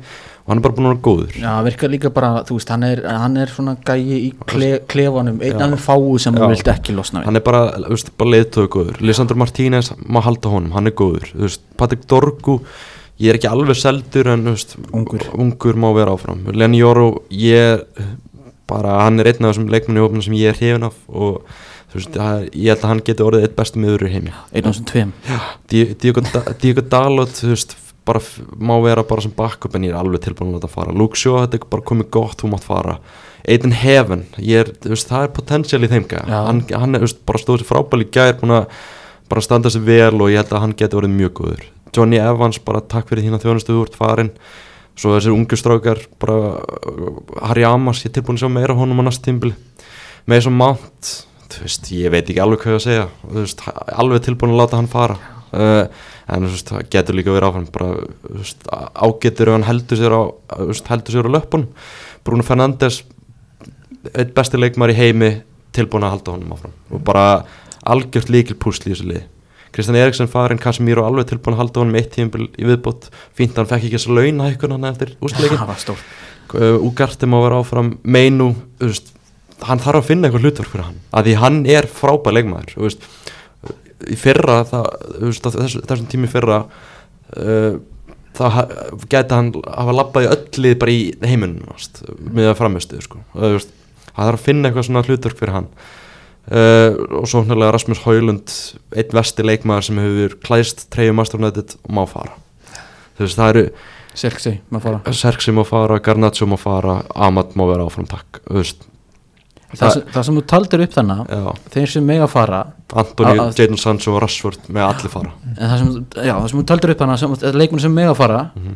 hann er bara búin að vera góður. Já, virkar líka bara, þú veist, hann er, hann er svona gæi í kle, klefanum, einn af þeim fáu sem þú vilt ekki losna við. Hann er bara, þú veist, bara leiðtogi góður. Lisandro Martínez, má halda honum, hann er góður. Þú veist, Patrik Dorgu, ég er ekki alveg seldur en, þú veist, ungur, ungur má vera áfram. Lenny Yoro, ég bara, hann er einn af þessum leikmenni hópnum sem ég er hrifinn af og þú veist, ég held að hann geti orðið eitt bestu miður í heimi. Einn af þessum tveim. Diego, Diego Dalot, þú veist, bara má vera bara sem backup en ég er alveg tilbúin að láta fara. Luke Shaw, þetta er bara komið gott, þú mátt fara. Aiden Heaven, ég er, þú veist, það er potential í þeim gæja. Hann, hann er, þú veist, bara stóð sér frábæli í gær, búin að bara standa sér vel og ég held að hann geti orðið mjög góður. Johnny Evans, bara takk fyrir þína þjónustu úr farin. Svo þessir ungu strákar, bara Harry Amas, ég er tilbúin að sjá meira honum á næsta tímabili. Mason Mount, þú veist, ég veit ekki alveg hvað ég að segja, þú veist, alveg tilbúin að láta hann fara. Uh, en þú veist, það getur líka verið áfram bara, þú veist, ágetur ef hann heldur sér á, þú veist, heldur sér á löppunum. Bruno Fernandes, einn besti leikmaður í heimi, tilbúin að halda honum áfram og bara algjört lykilpúsl í þessu liði. Kristján Eriksen farinn, Casemiro alveg tilbúin að halda honum eitt tímabil í viðbót. Fínt að hann fekk ekki þessa launahækkun hann eftir úrslitaleikinn. Það var stórt. uh, Ugarte má vera áfram, Meinu, þú veist, hann þarf að finna eitthvað hlutverk fyrir hann, af því hann er frábær leikmaður, þú veist. Í fyrra, það, veist, þess, þessum tími fyrra uh, þá gæti hann hafa labbað í öll lið bara í heiminum með að framistuðu sko. Það þarf að finna eitthvað svona hlutverk fyrir hann uh, og svo náttúrulega Rasmus Højlund, einn vesti leikmaður sem hefur klæðst treyju Manchester United og má fara. Þú veist, það eru Serksi má fara Serksi má fara, Garnacho má fara, Amad má vera áfram takk, þú veist. Það, það, það sem þú taldir upp þannig þeir sem mega fara Antoni, Jadon Sancho og Rashford með allir fara en það sem, já, það sem þú taldir upp þannig leikmenn sem mega fara mm-hmm.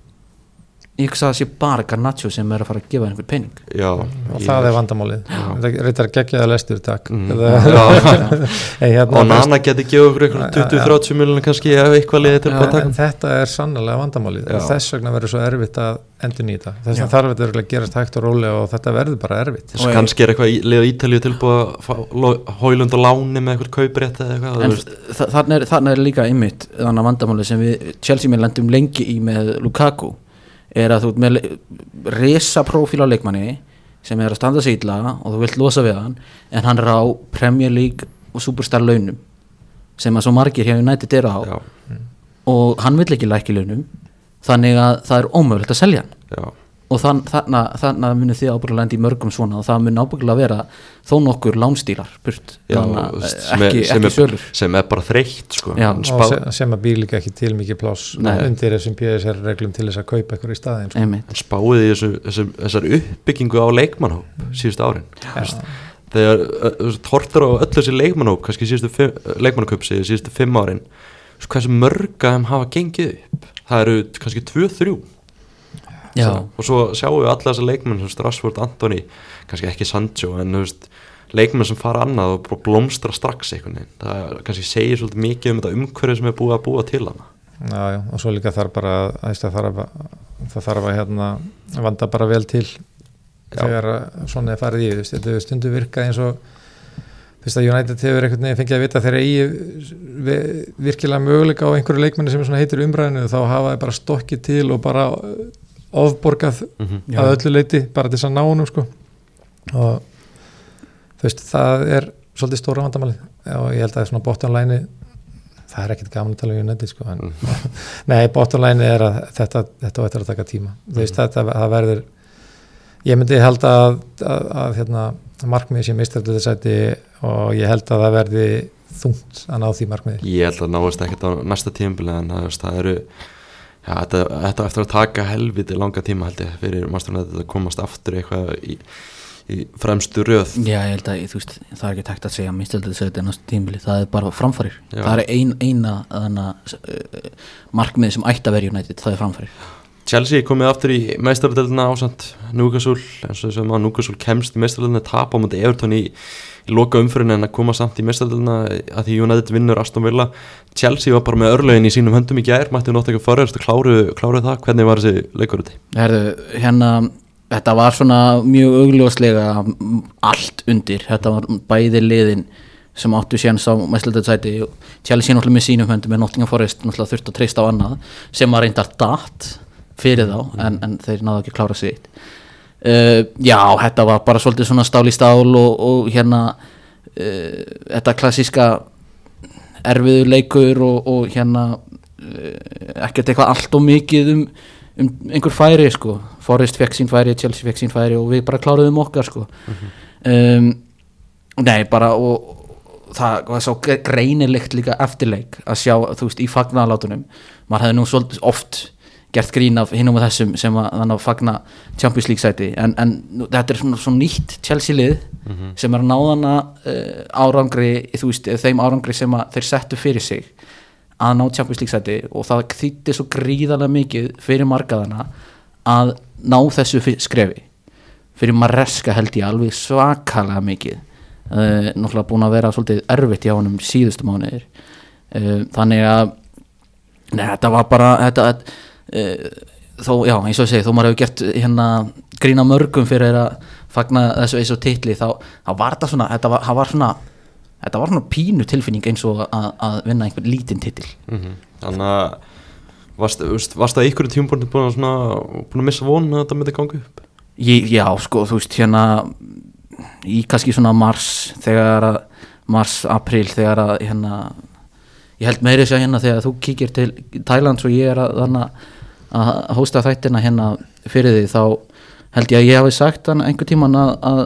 ég ekki að það sé bara Garnacho sem er að fara að gefa einhver pening já, og það er vandamálið það reytar geggjaða lestur takk mm. hey, hérna, og Nana geti gefið okkur tuttugu til þrjátíu miljonar kannski ef eitthvað liðið til ja, þetta er sannlega vandamálið og þess vegna verður svo erfitt að endur nýta þess vegna þarf þetta að gerast hægt og rólega og þetta verður bara erfitt og kannski er eitthvað liðið Ítalíu tilbúið að Højlund og láni með eitthvað kauprétt eða eitthvað en þarna er, þarna er líka einmitt þannig vandamálið sem við Chelsea með lendum lengi í með Lukaku er að þú ert með risa prófíl á leikmanni sem er að standa sig illa og þú vilt losa við hann en hann er á Premier League og Superstar launum sem að svo margir hjá United eru á Já. Og hann vill ekki lækki launum þannig að það er ómögulegt að selja hann Já. Og þann, þannig, þannig að munið þið ábyggilega lendi í mörgum svona og það mun ábyggilega vera þó nokkur lánstílar burt Já, sem, ekki, er, sem, ekki er, sem er bara þreytt sko. og sem, sem að býr líka ekki til mikið pláss undir þessum P S R-reglum til þess að kaupa eitthvað í staðin sko. Hann spáði þessu, þessu, þessar uppbyggingu á leikmannhóp síðustu árin ja. Þegar hortur á öll þessi leikmannhóp kannski síðustu leikmannhóp síðustu fimm árin hversu mörga þeim hafa gengið upp það eru kannski tvö, þrjú Svo, og svo sjáum við alla þessar leikmenn Rashford, Antoni, kannski ekki Sancho en veist, leikmenn sem fara annað og blómstra strax einhvern veginn það kannski segir svolítið mikið um þetta umhverfi sem er búið að búa til hana já, já, og svo líka þarf bara að það þarf að, það þarf að hérna, vanda bara vel til já. Þegar svona er farið í þetta stundu virka eins og fyrst að United hefur einhvern veginn fengið að vita þegar eigi virkilega möguleika á einhverju leikmenni sem heitir umræðinu þá hafa þeir bara stokkið til og bara ofborgað mm-hmm. að öllu leiti bara til þess að ná honum sko. Og þú veist það er svolítið stóra vandamáli og ég held að svona bottomline það er ekkert gaman að tala um United sko. en, nei, bottomline er að þetta þetta ættir að taka tíma mm-hmm. þú veist þetta það verður ég myndi held að, að, að hérna, markmiði sé meistardeildarsæti og ég held að það verði þungt að ná því markmiði ég held að náist ekkert á næsta tímabili en það, það eru Já, þetta, þetta eftir að taka helviti langa tíma held ég fyrir Manchester United að komast aftur eitthvað í, í fremstu röð Já, ég held að þú veist, það er ekki tækt að segja mistöldið næstu tímabili, það er bara framfarir Já. Það er ein, eina þarna, uh, markmið sem ætti að vera United, það er framfarir Chelsea komið aftur í meistaradeildina ásamt Newcastle, eins og sem að Newcastle kemst í meistaradeildina, tap á móti Everton í í loka umfyrin en að koma samt í meistaradeildina að því United vinnur Aston Villa Chelsea var bara með örlögin í sínum höndum í gær mætti nú ekki fyrir, kláruðu kláruðu það hvernig var þessi leikur úti? Herðu, hérna, þetta var svona mjög augljóslega allt undir, þetta var bæði liðin sem áttu séns á meistaradeildarsæti Chelsea náttúrulega með sínum höndum með Nottingham Forest náttúrulega þurft að treysta á annað sem var reyndar datt fyrir þá en, en þeir náðu ekki að klára sitt uh, já, þetta var bara svolítið svona stál í stál og, og hérna uh, þetta klassíska erfiður leikur og, og hérna uh, ekkert eitthvað allt og mikið um, um einhver færi sko. Forrest fekk sín færi, Chelsea fekk sín færi og við bara kláruðum okkar sko. mm-hmm. um, nei bara og það var svo greinilegt líka eftirleik að sjá, þú veist, í fagnaðalátunum maður hefði nú svolítið oft gert grín af hinum og þessum sem að þannig að fagna Champions League sæti en, en þetta er svona, svona nýtt Chelsea lið mm-hmm. sem er að náðana uh, árangri, þú veist, þeim árangri sem að þeir settu fyrir sig að ná Champions League sæti og það þýtti svo gríðarlega mikið fyrir markaðana að ná þessu skrefi fyrir Maresca held ég alveg svakalega mikið Uh, náttúrulega búin að vera svolítið erfitt hjá honum síðustu mánuðir uh, þannig að neð, þetta var bara þetta, uh, þó, já, eins og ég segi, þó maður hefur gert hérna grína mörgum fyrir að fagna þessu eins og titli þá, þá var þetta svona þetta var, var svona þetta var svona pínu tilfinning eins og að, að vinna einhvern lítinn titil mm-hmm. Þannig að varst, varst það ykkur í tímapunkti búin að, svona, búin að missa von að þetta myndi ganga upp? Ég, já, sko, þú veist, hérna í kannski svona mars þegar að mars, april þegar að hérna ég held meiri sér hérna þegar þú kíkir til Thailand og ég er að þannig að hósta þættina hérna fyrir því þá held ég að ég hafi sagt hann einhver tíman að, að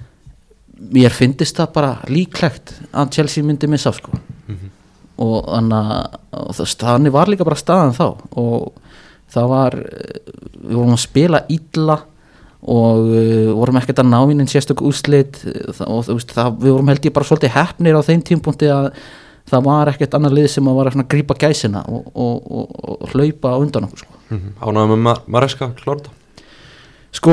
mér fyndist það bara líklegt að Chelsea myndi missa sko mm-hmm. og þannig að þannig var líka bara staðan þá og það var við vorum að spila illa og uh, vorum ekkert að ná inn sérstök úrslit og þú veist það, við vorum held ég bara svolítið heppnir á þeim tímpunkti að það var ekkert annar lið sem að var að grípa gæsina og, og, og, og hlaupa undan okkur sko. mm-hmm. Ánægður með Mar- Maresca klárta? Sko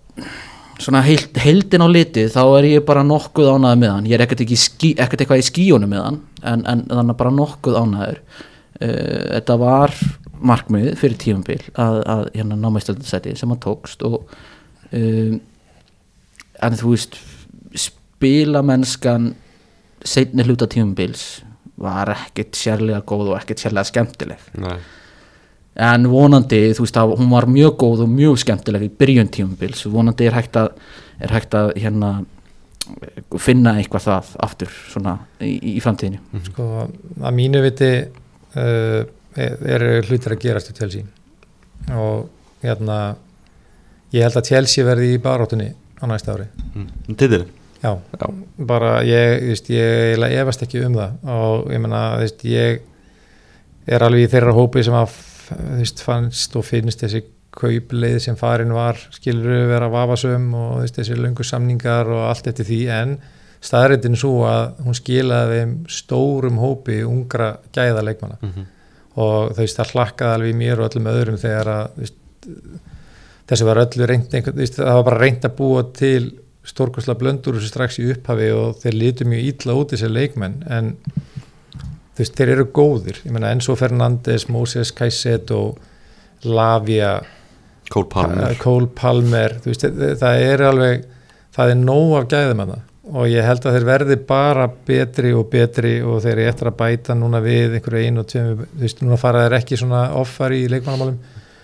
svona heild, heildin á litið þá er ég bara nokkuð ánægður með hann ég er ekkert, ekki skí, ekkert eitthvað í skíunum með hann en, en þannig bara nokkuð ánægður uh, þetta var markmið fyrir tímabil að, að hérna ná meistardeildarsæti sem hann tókst og Um, en þú veist spilamennskan seinni hluta tímabils var ekkert sérlega góð og ekkert sérlega skemmtileg Nei. en vonandi þú veist að hún var mjög góð og mjög skemmtileg í byrjun tímabils vonandi er hægt að, er hægt að hérna, finna eitthvað það aftur svona í, í framtíðinu mm-hmm. Sko að mínu viti uh, er hlutir að gerast í Chelsea og hérna ég held að Chelsea verði í baráttunni á næsta ári. Mm. Titilin? Já, Já, bara ég, veist, ég efast ekki um það og ég meina, veist, ég er alveg í þeirra hópi sem að veist, fannst og finnst þessi kaupleið sem farin var, skilur vera vafasöm og veist, þessi löngu samningar og allt eftir því en staðreyndin svo að hún skilaði þeim stórum hópi ungra gæða leikmanna mm-hmm. og þú veist, það hlakkaði alveg í mér og öllum öðrum þegar að veist, þessi var öllu reynd einhvern, það var bara reynd að búa til stórkostlega blöndur þessu strax í upphafi og þeir litu mjög illa út þessi leikmenn en þú veist, þeir eru góðir ég meina Enzo Fernandes, Moses Caicedo Lavia Cole Palmer, Cole Palmer þú veist, það er alveg það er nóg af gæðum að það og ég held að þeir verði bara betri og betri og þeir eru eftir að bæta núna við einhverju einu og tveim, þú veist, núna fara þeir ekki svona offari í leikmannamálum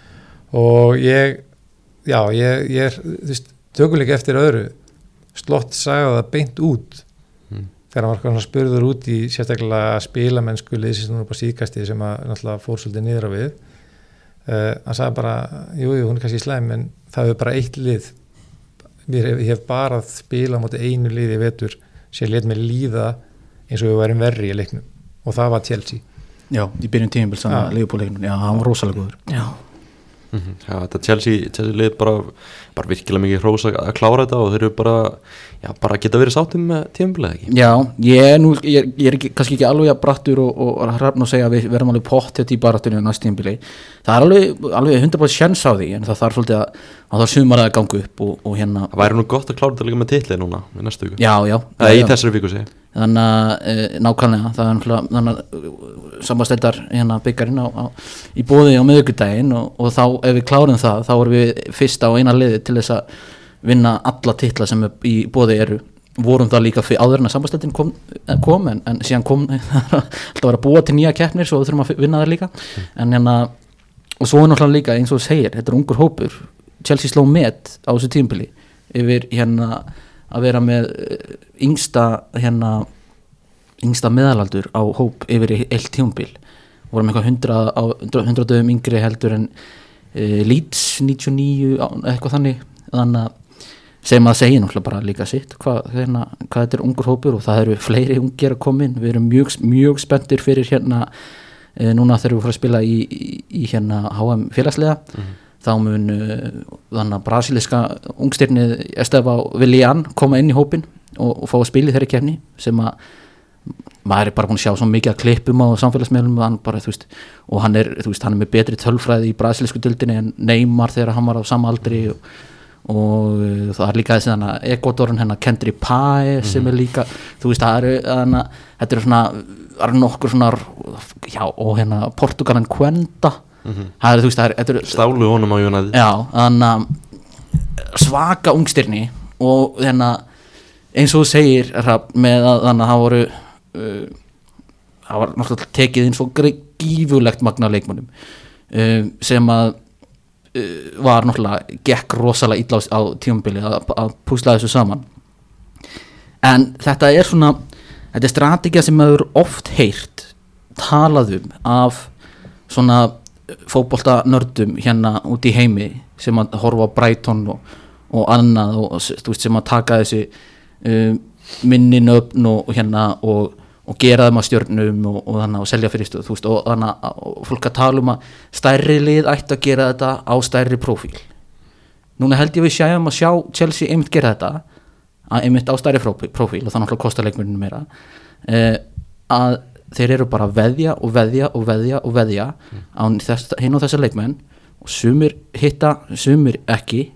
og ég já, ég, ég er, þú veist, tökum líka eftir öðru, Slott sagði það beint út mm. þegar hann var svona spurður út í sérstaklega spilamennsku liðsins núna upp á síðkasti sem að náttúrulega fór svolítið niður á við uh, hann sagði bara, jú, jú, hún er kannski slæm en það er bara eitt lið ég hef, ég hef bara að spila á móti einu liði í vetur sem lét mig líða eins og við værum verri í leiknum og það var Chelsea Já, í byrjun tímabil svona ja. Liverpool-leiknum, já, hann var rosalega góður Já Mm-hmm. Já, þetta Chelsea, Chelsea lið bara, bara virkilega mikið hrós að klára þetta og þeir eru bara, já, bara geta verið sáttum með tímabilið ekki? Já, ég er, nú, ég, ég er ekki, kannski ekki alveg að brattur og, og hrafn og segja að við verðum alveg pottþétt í baráttunni á næst tímabili. Það er alveg, alveg hundrað prósent sjens á því en það þarf svolítið að, að það sumar að ganga upp og, og hérna. Það væri nú gott að klára þetta líka með titlið núna í næstu viku. Já, já. Það er í þessari viku sé. Þannig að e, nákvæmlega, það er náttúrulega, þannig að sambandsteildar hérna byggarinn á, á, í boði á miðvikudaginn og, og þá ef við klárum það, þá erum við fyrst á eina liði til þess að vinna alla titla sem í boði eru. Vorum það líka fyrir áður en að sambandsteildin kom, kom en, en síðan kom alltaf að vera að búa til nýja keppnir svo við þurfum að vinna það líka. Mm. En hérna, og svo er náttúrulega líka eins og þú segir, þetta er ungur hópur. Chelsea sló met á þessu tímabili yfir hérna að vera með yngsta hérna yngsta meðalaldur á hóp yfir eitt tímabil, vorum eitthvað hundrað á hundrað dögum yngri heldur en uh, Leeds níutíu og níu eitthvað þannig, þannig að sem að segja náttúrulega bara líka sitt hvað, hérna, hvað þetta er ungur hópur og það eru fleiri ungir að koma inn, við erum mjög, mjög spenntir fyrir hérna uh, núna þegar við fórum að spila í, í, í hérna H M félagslega mm-hmm. þá mun uh, þannig að brasiliska ungstyrnið Esteban Willian koma inn í hópin og, og fá að spila í þeirri keppni sem að maður er bara búin að sjá svo mikið að klippum á samfélagsmiðlum hann bara, þú veist, og hann er, þú veist, hann er með betri tölfræði í brasilísku dildinni en Neymar þegar hann var á sama aldri og, og uh, það er líka þessi þannig að Ekvadorun hennar Kendry Páez mm-hmm. sem er líka, þú veist, það eru þannig að þetta eru svona, það eru nokkur svona já, og hérna Portugalan Cuenda mm-hmm. það eru, þú veist, það eru, þetta eru stálu honum á United já, þannig að svaka ungstyrni og þannig eins og þú segir með að þannig að það voru uh, það var náttúrulega tekið inn svo gífulegt magna leikmönnum uh, sem að uh, var náttúrulega gekk rosalega illa á tímabili að, að púsla þessu saman en þetta er svona þetta er strategía sem hefur oft heyrt talað um af svona fótbolta nördum hérna út í heimi sem að horfa á Brighton og, og annað og þú veist sem að taka þessi Uh, minni nöfn og, og hérna og, og gera þeim að stjörnum og, og þannig að selja fyrir stöð þú veist og þannig að fólk að tala um að stærri lið ætti að gera þetta á stærri prófíl. Núna held ég við sjáum að sjá Chelsea einmitt gera þetta að einmitt á stærri prófíl og þannig að kosta leikmenninu meira uh, að þeir eru bara að veðja og veðja og veðja og veðja mm. á þess, hinn og þessar leikmenn og sumir hitta, sumir ekki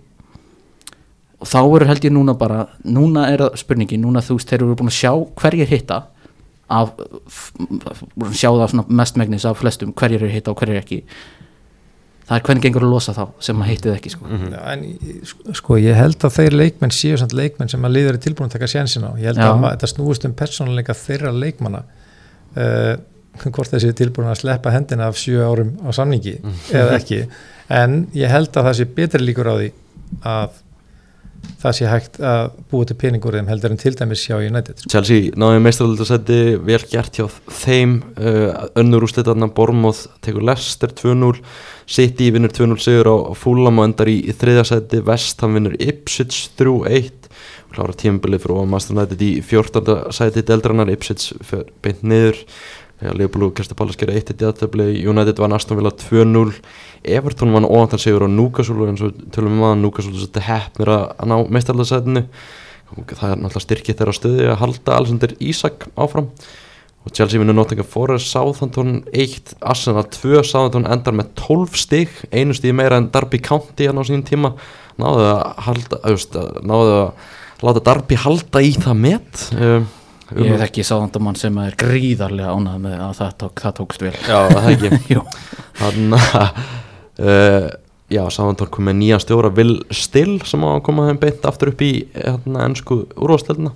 og þá eru held ég núna bara núna er það spurningi, núna þú veist þeir eru búin að sjá hverjir hitta af, búin að sjá það svona mestmegnis af flestum hverjir eru hitta og hverjir ekki það er hvernig gengur að losa þá sem að hittið ekki sko. Mm-hmm. Já, en sko ég held að þeir leikmenn séu samt leikmenn sem að liður er tilbúin að taka sjensin á, ég held Já. að þetta snúist um persónuleika þeirra leikmanna uh, hvort þessi er tilbúin að sleppa hendina af sjö árum á samningi mm. eða ekki, en ég held að það sé betri líkur á því að það sé hægt að búa til peningur þeim heldur en til dæmis hjá United. Chelsea náði meistaraldarsæti, vel gert hjá þeim, uh, önnur úrslitarna Bournemouth tekur Leicester tvö núll, City vinnur tvö núll sigur á, á Fulham og endar í, í þriðja sæti, West Ham vinnur Ipswich þrjú eitt, klára tímabilið frá Manchester United í fjórtánda sæti deildarinnar, Ipswich fer beint niður. Já, Liverpool og Crystal Palace gera eitt eitt í jafntefli, United vann Aston Villa tvö núll, Everton vann óvæntan sigur á Newcastle og eins og tölum við maður Newcastle svolítið heppnir að ná meistaraldarsætinu, það er náttúrulega styrkið þeirra stöði að halda Alexander Isak áfram og Chelsea vinnur Nottingham Forest, Southampton eitt, Arsenal tvö, Southampton endar með tólf stig, einu stig meira en Derby County hann á sínum tíma, náðu að halda, just, náðu að láta Derby halda í það met. Um, Ég hef ekki Southampton sem er gríðarlega ánægð með að það, tók, það tókst vel. Já, það ekki. Þannig að uh, já, Southampton kom með nýja stjóra Will Still sem á að koma þeim beint aftur upp í hérna, ensku úrvalsdeildina.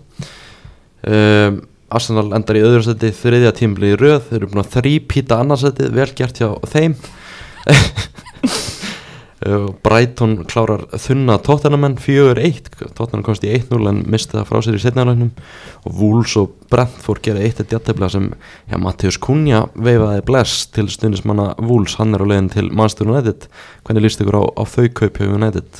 Uh, Arsenal endar í öðru sæti þriðja tímabilið í röð, þeir eru búin að þrípíta annarsætið, vel gert hjá þeim. Brighton klárar þunna Tottenham fjögur eitt, Tottenham komst í eitt núll en misti það frá sér í seinni hálfleiknum og Wolves og Brentford gera eitt eitt jafntefli sem ja, Matheus Cunha veifaði bless til stundismanna Wolves, hann er á leiðin til Manchester United. Hvernig líst ykkur á, á þau kaup hjá United?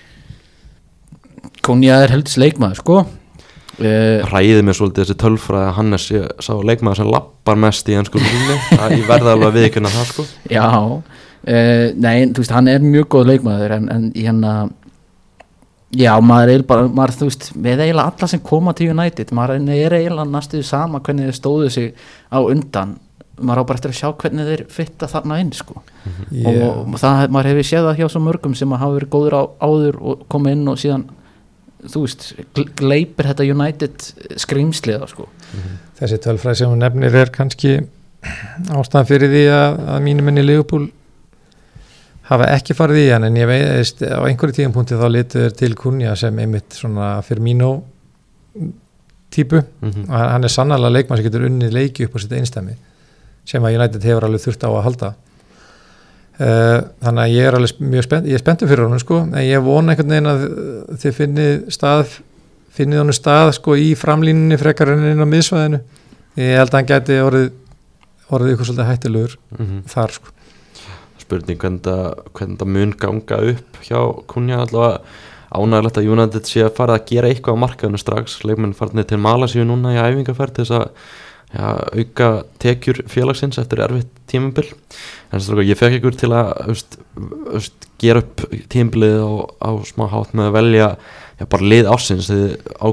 Cunha er heldis leikmaður sko uh, Ræði mér svolítið þessi tölfræði að Hannes ég sá leikmaður sem lappar mest í ensku úrvalsdeildinni, ég verði alveg að viðurkenna það sko. Já Uh, nei, þú veist, hann er mjög góð leikmaður en, en hérna já, maður er bara, maður, þú veist við eiginlega alla sem koma til United maður er eiginlega næstuð sama hvernig þeir stóðu sig á undan, maður á bara eftir að sjá hvernig þeir fitta þarna inn sko. mm-hmm. yeah. og, og það, maður hefur séð það hjá svo mörgum sem hafa verið góður á, áður og koma inn og síðan þú veist, gleipir þetta United skrýmsliða sko. mm-hmm. Þessi tölfræði sem hún nefnir er kannski ástæðan fyrir því að, að mínum enn í Liverpool hafa ekki farið í hann en ég veist á einhverju tíðanpunkti þá litur þeir til Cunha sem einmitt svona Firmino típu mm-hmm. og hann er sannarlega leikmann sem getur unnið leiki upp á sitt einstæmi sem að United hefur alveg þurft á að halda uh, þannig að ég er alveg mjög spennt ég er spenntur fyrir honum sko, en ég vona einhvern veginn að þið finnið stað finnið honum stað sko í framlínunni frekar en inn á miðsvæðinu. Ég held að hann gæti orðið orðið ykkur svolítið hættilegur mm-hmm. þar sko. Spurning hvernig það, hvernig það mun ganga upp hjá Cunha, allavega ánægilegt að United sé að fara að gera eitthvað á markaðinu strax, leikmenn farnir til Malasíu núna í æfingarferð til þess að ja, auka tekjur félagsins eftir erfitt tímabil, en þess að ég fekk ykkur til að öst, öst, gera upp tímabilið á, á smá hátt með að velja já, bara lið ársins þið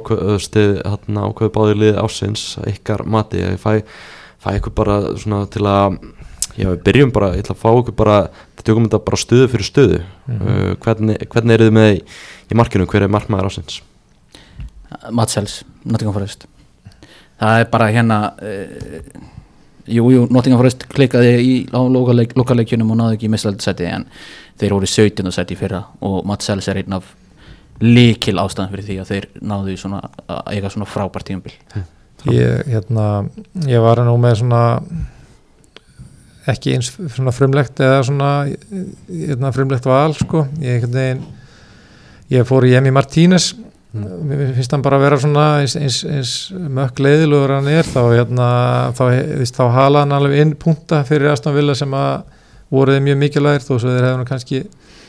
ákveðu báðir lið ársins ykkar mati, ég fæ, fæ ykkur bara svona til að já, við byrjum bara, ég ætla að fá ykkur bara við tökum þetta bara stöðu fyrir stöðu mm-hmm. uh, hvernig, hvernig eru þið með í, í markinu, hver er markmaður ásins? Mats Hells, Nottingham Forest. Það er bara hérna uh, jú, jú, Nottingham Forest klikkaði í lokaleikjunum og náðu ekki í meistardeildarsæti, en þeir voru sautjánda sæti í fyrra og Mats Hells er einn af lykil ástæðan fyrir því að þeir náðu svona, að eiga svona frábært tímabil. Ég, hérna, ég var nú með svona ekki eins svona frumlegt eða svona hérna, frumlegt val sko. ég, veginn, ég fór í Emi Martínez mm. mér finnst hann bara að vera svona eins, eins, eins mökk leiðilegur hann er þá, hérna, þá, þá, þá hala hann alveg inn punta fyrir Aston Villa sem að voruði mjög mikilvægir þó svo þeir hefðu kannski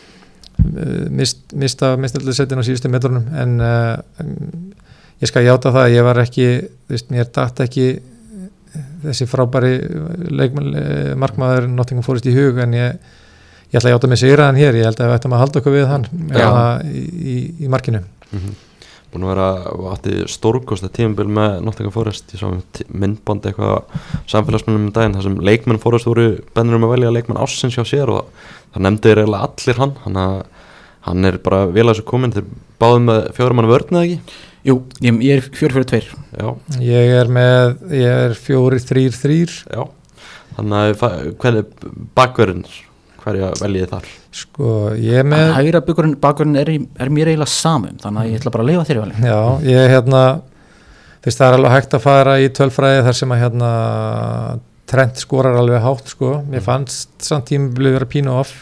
mist, mista mistallisetin á síðustu metrunum, en uh, ég skal játa það að ég var ekki veist, mér datt ekki þessi frábæri leikmann, markmaður Nottingham Forest í hug, en ég, ég ætla að játa mig sigraðan hér, ég held að við ættum að halda okkur við hann í, í, í markinu. Mm-hmm. Búin að vera átti stórkosta tímabil með Nottingham Forest, ég sá myndband eitthvað samfélagsmiðlum um daginn þar sem leikmenn Forest voru bennir um að velja leikmann ársins hjá sér og það nefndi eiginlega allir hann, hann, að, hann er bara vel að þessu komin, þeir báðum með fjórum mann vörn eða ekki? Jú, ég, ég er fjóri fyrir tveir. Já. Ég er með, ég er fjóri þrýr þrýr. Já, þannig að hvernig bakverðin, hverja veljið þar? Sko, ég er með... Hægra bakverðin er, er mér eiginlega samum, þannig að ég ætla bara að leifa þér í valin. Já, ég er hérna, fyrst það er alveg hægt að fara í tölfræði þar sem að hérna Trent skorar alveg hátt, sko. Mér fannst samt tímabilið vera pínu off.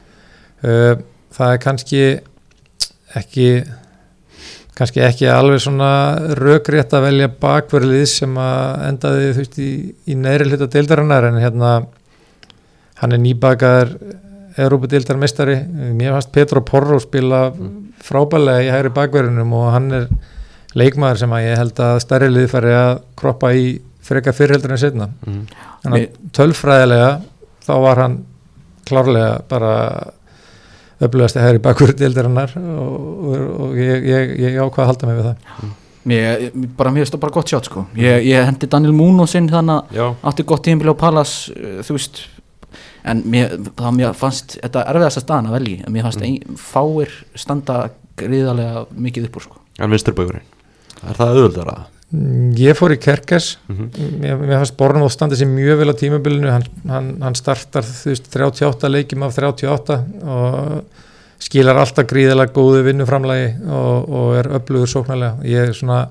Uh, það er kannski ekki... kannski ekki alveg svona rökrétt að velja bakverðlið sem að endaði þú veist í, í neðri hluta deildarinnar, en hérna hann er nýbakaður Evrópudeildarmeistari. Mér fannst Pedro Porro spila frábærlega í hægri bakverðinum og hann er leikmaður sem að ég held að stærri lið fari að kroppa í frekar fyrr heldur en seinna. Mm. Þannig að tölfræðilega þá var hann klárlega bara öflugasti hægri bakverð deildarinnar og, og, og ég, ég, ég ákvað að halda mig við það. Mér, bara, mér finnst það bara gott sjátt sko. Ég, ég hendi Daniel Munoz inn þannig að átti gott tímabil á Palace, þú veist, en mér, það, mér fannst þetta erfiðasta staðan að velji, mér fannst mm. ein, fáir standa gríðarlega mikið upp úr sko. En vinsturbaukurinn, er það auðvöldara? Ég fór í Kerkers, mm-hmm. mér, mér fannst Bournemouth standi sér mjög vel á tímabilinu, hann, hann, hann startar þú veist þrjátíu og átta leikjum af þrjátíu og átta og skilar alltaf gríðarlega góðu vinnuframlagi og, og er öflugur sóknarlega. Ég er svona,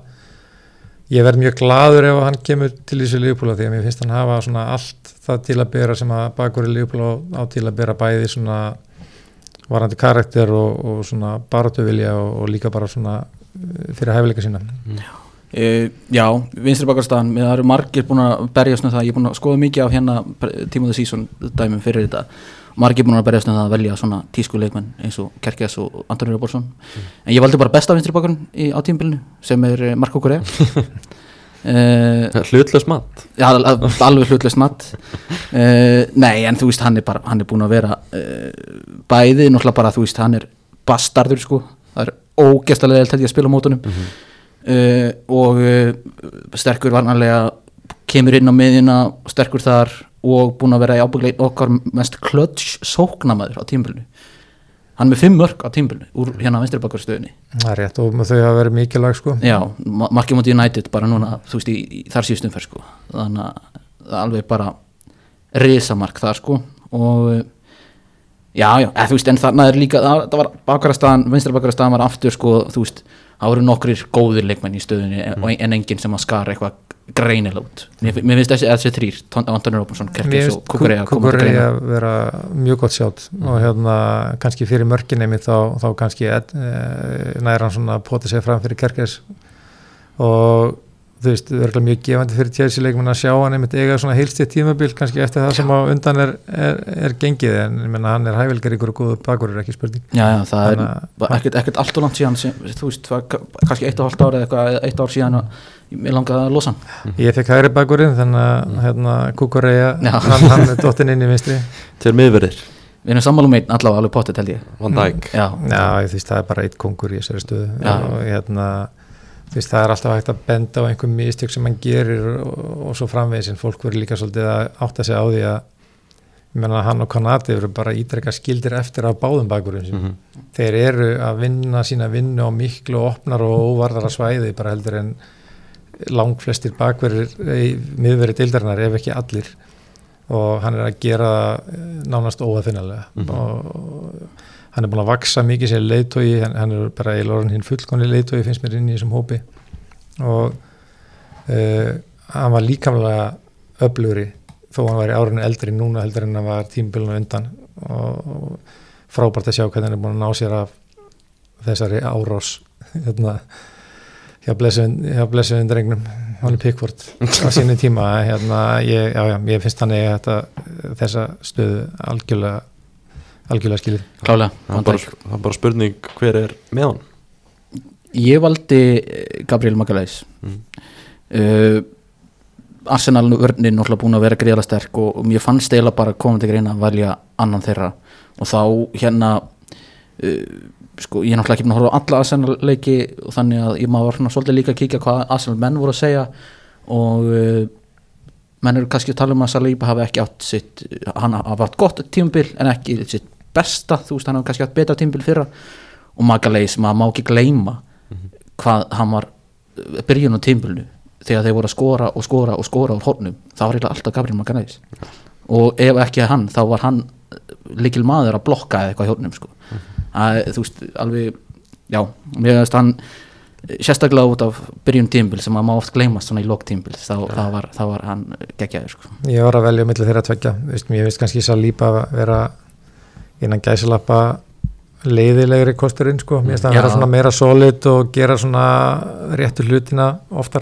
ég verð mjög glaður ef hann kemur til þessu Liverpool því að mér finnst hann hafa svona allt það til að bera sem að bakur í Liverpool á til að bera bæði svona varandi karakter og, og svona baráttuvilja og, og líka bara svona fyrir hæfileika sína. Já. Uh, já, vinstri bakarstaðan, það eru margir búin að berjast með það, ég er búin að skoða mikið af hérna Team of the Season dæmum fyrir þetta, margir búin að berjast með það að velja svona tískuleikmenn eins og Kerkes og Antonio Robertson, mm. en ég valdi bara besta vinstri bakarn á tímabilinu sem er Marco Correa. uh, Hlutlaust mat. Já, alveg hlutlaust mat. uh, Nei, en þú veist, hann er, bara, hann er búin að vera uh, bæði, náttúrulega bara, þú veist, hann er bastardur sko, það er ógeðslega held ég að spila á mótunum. Mm-hmm. Uh, og uh, sterkur varnarlega, kemur inn á miðjuna, sterkur þar og búin að vera í ábyggleik okkar mest klötsch sóknamaður á tímabilinu. Hann með fimm mörk á tímabilinu úr hérna vinstri bakarstöðunni. Það er rétt og þau hafa verið mikilvæg sko. Já, markið mútið United bara núna, þú veist, í, í þar síðustum fer sko. Þannig að það er alveg bara risamark þar sko og já, já, eða, þú veist, en þarna er líka, það, það var bakarastæðan, vinstri bakarastæðan var aftur sko, þú veist, það voru nokkrir góðir leikmenn í stöðunni mm. en enginn sem að skara eitthvað greinilega út. Mér, mér finnst þessi, þessi þrýr, Antonio Róbensson, Kerkis og Kukureya Kukureya vera mjög gott sjátt mm. og hérna kannski fyrir mörkin einmitt þá, þá kannski e, næra hann svona potið sig fram fyrir Kerkis og þú veist, það er mjög gefandi fyrir Chelsea leikmenn að sjá hann einmitt eiga svona heilstitt tímabil kannski eftir það sem á undan er, er, er gengið en ég menna hann er hæfilegar ykkur og góður bakur er ekki spurning. Já, já, það Þann er ekkert, ekkert allt og langt síðan sem, þú veist, kannski eitt og hálft ár eða eitthvað, eitt ár síðan og ég langaði að losa hann. Ég fekk hægri bakurinn þannig að hérna Kukureya, hann, hann er dottinn inn í vinstri. Til miðverðir. Við erum sammála um einn allavega alveg pottet held ég. Van Dijk. Já, já ég því það er bara eitt kongur í þessari stöðu og hérna Þvist, það er alltaf hægt að benda á einhver mistök sem hann gerir og, og svo framvegis en fólk verður líka svolítið að átta sig á því að ég menna hann og Konati eru bara ítrekka skildir eftir af báðum bakurum mm -hmm. þeir eru að vinna sína vinnu á miklu opnar og óvarðara svæði bara heldur en langflestir bakverðir í miðverði deildarinnar ef ekki allir og hann er að gera nánast óaðfinnalega mm -hmm. og hann er búin að vaksa mikið sér leiðtogi, hann, hann er bara í lorðin hinn fullkomni leiðtogi finnst mér inn í þessum hópi og uh, hann var líkamlega öflugri þó hann var í árinu eldri núna heldur en hann var tímabilinu undan og, og frábært að sjá hvernig hann er búin að ná sér af þessari árás hérna, hjá blessuðin drengnum Holly Pickford á sínu tíma hérna, ég, já, já, ég finnst hann eða þetta, þessa stöðu algjörlega algjörlega skilið. Klálega. Það er bara, bara spurning hver er með hann? Ég valdi Gabriel Magalhaes. Mm. Uh, Arsenal vörnin náttúrulega búin að vera gríðarlega sterk og, og mér fannst eiginlega bara komandi greina að velja annan þeirra og þá hérna uh, sko ég er náttúrulega ekki búin að horfa á alla Arsenal leiki og þannig að ég maður var svolítið líka að kíkja hvað Arsenal menn voru að segja og uh, menn eru kannski að tala um að Saliba hafi ekki átt sitt, hann hafi átt gott tímabil en ekki sitt besta, þú veist hann hafi kannski átt betra tímabil fyrra og Magalhaes, maður má ekki gleyma mm-hmm. hvað hann var byrjun á tímabilinu þegar þeir voru að skora og skora og skora úr hornum, það var alltaf Gabriel Magalhaes ja. Og ef ekki hann, þá var hann líkil maður að blokka eða eitthvað í hornum sko. mm-hmm. að, þú veist, alveg já, mér veist hann sérstaklega út af byrjun tímabil sem að má oft gleymast svona í lok tímabil þá, ja. þá, var, þá var hann geggjaður sko. Ég var að velja milli þeirra tveggja ég veist kannski Saliba vera innan gæsalappa leiðilegri kosturinn sko, mér finnst að vera svona meira solid og gera svona réttu hlutina oftar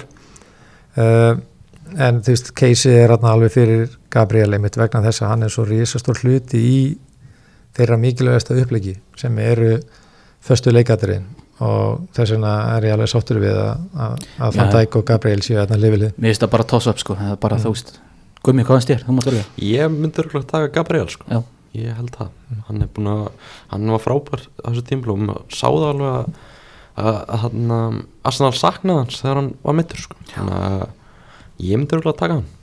uh, en þú veist, Casey er alveg fyrir Gabriel einmitt vegna þess að hann er svo risastór hluti í þeirra mikilvægasta uppleiki sem eru föstu leikatriðin og þess vegna er ég alveg sáttur við að, að, að Van Dijk og Gabriel séu þarna lifilið. Mér finnst það bara toss up sko, það er bara mm. þú veist Gummi, hvað finnst þér? Þú mátt velja. Ég myndi örugglega taka Gabriel sko. Já. Ég held það, hann er búin að hann var frábær á þessu tímblum og sáðu alveg að, að, að hann Arsenal saknaði hans þegar hann var mittur sko. Þannig að ég myndi örugglega taka hann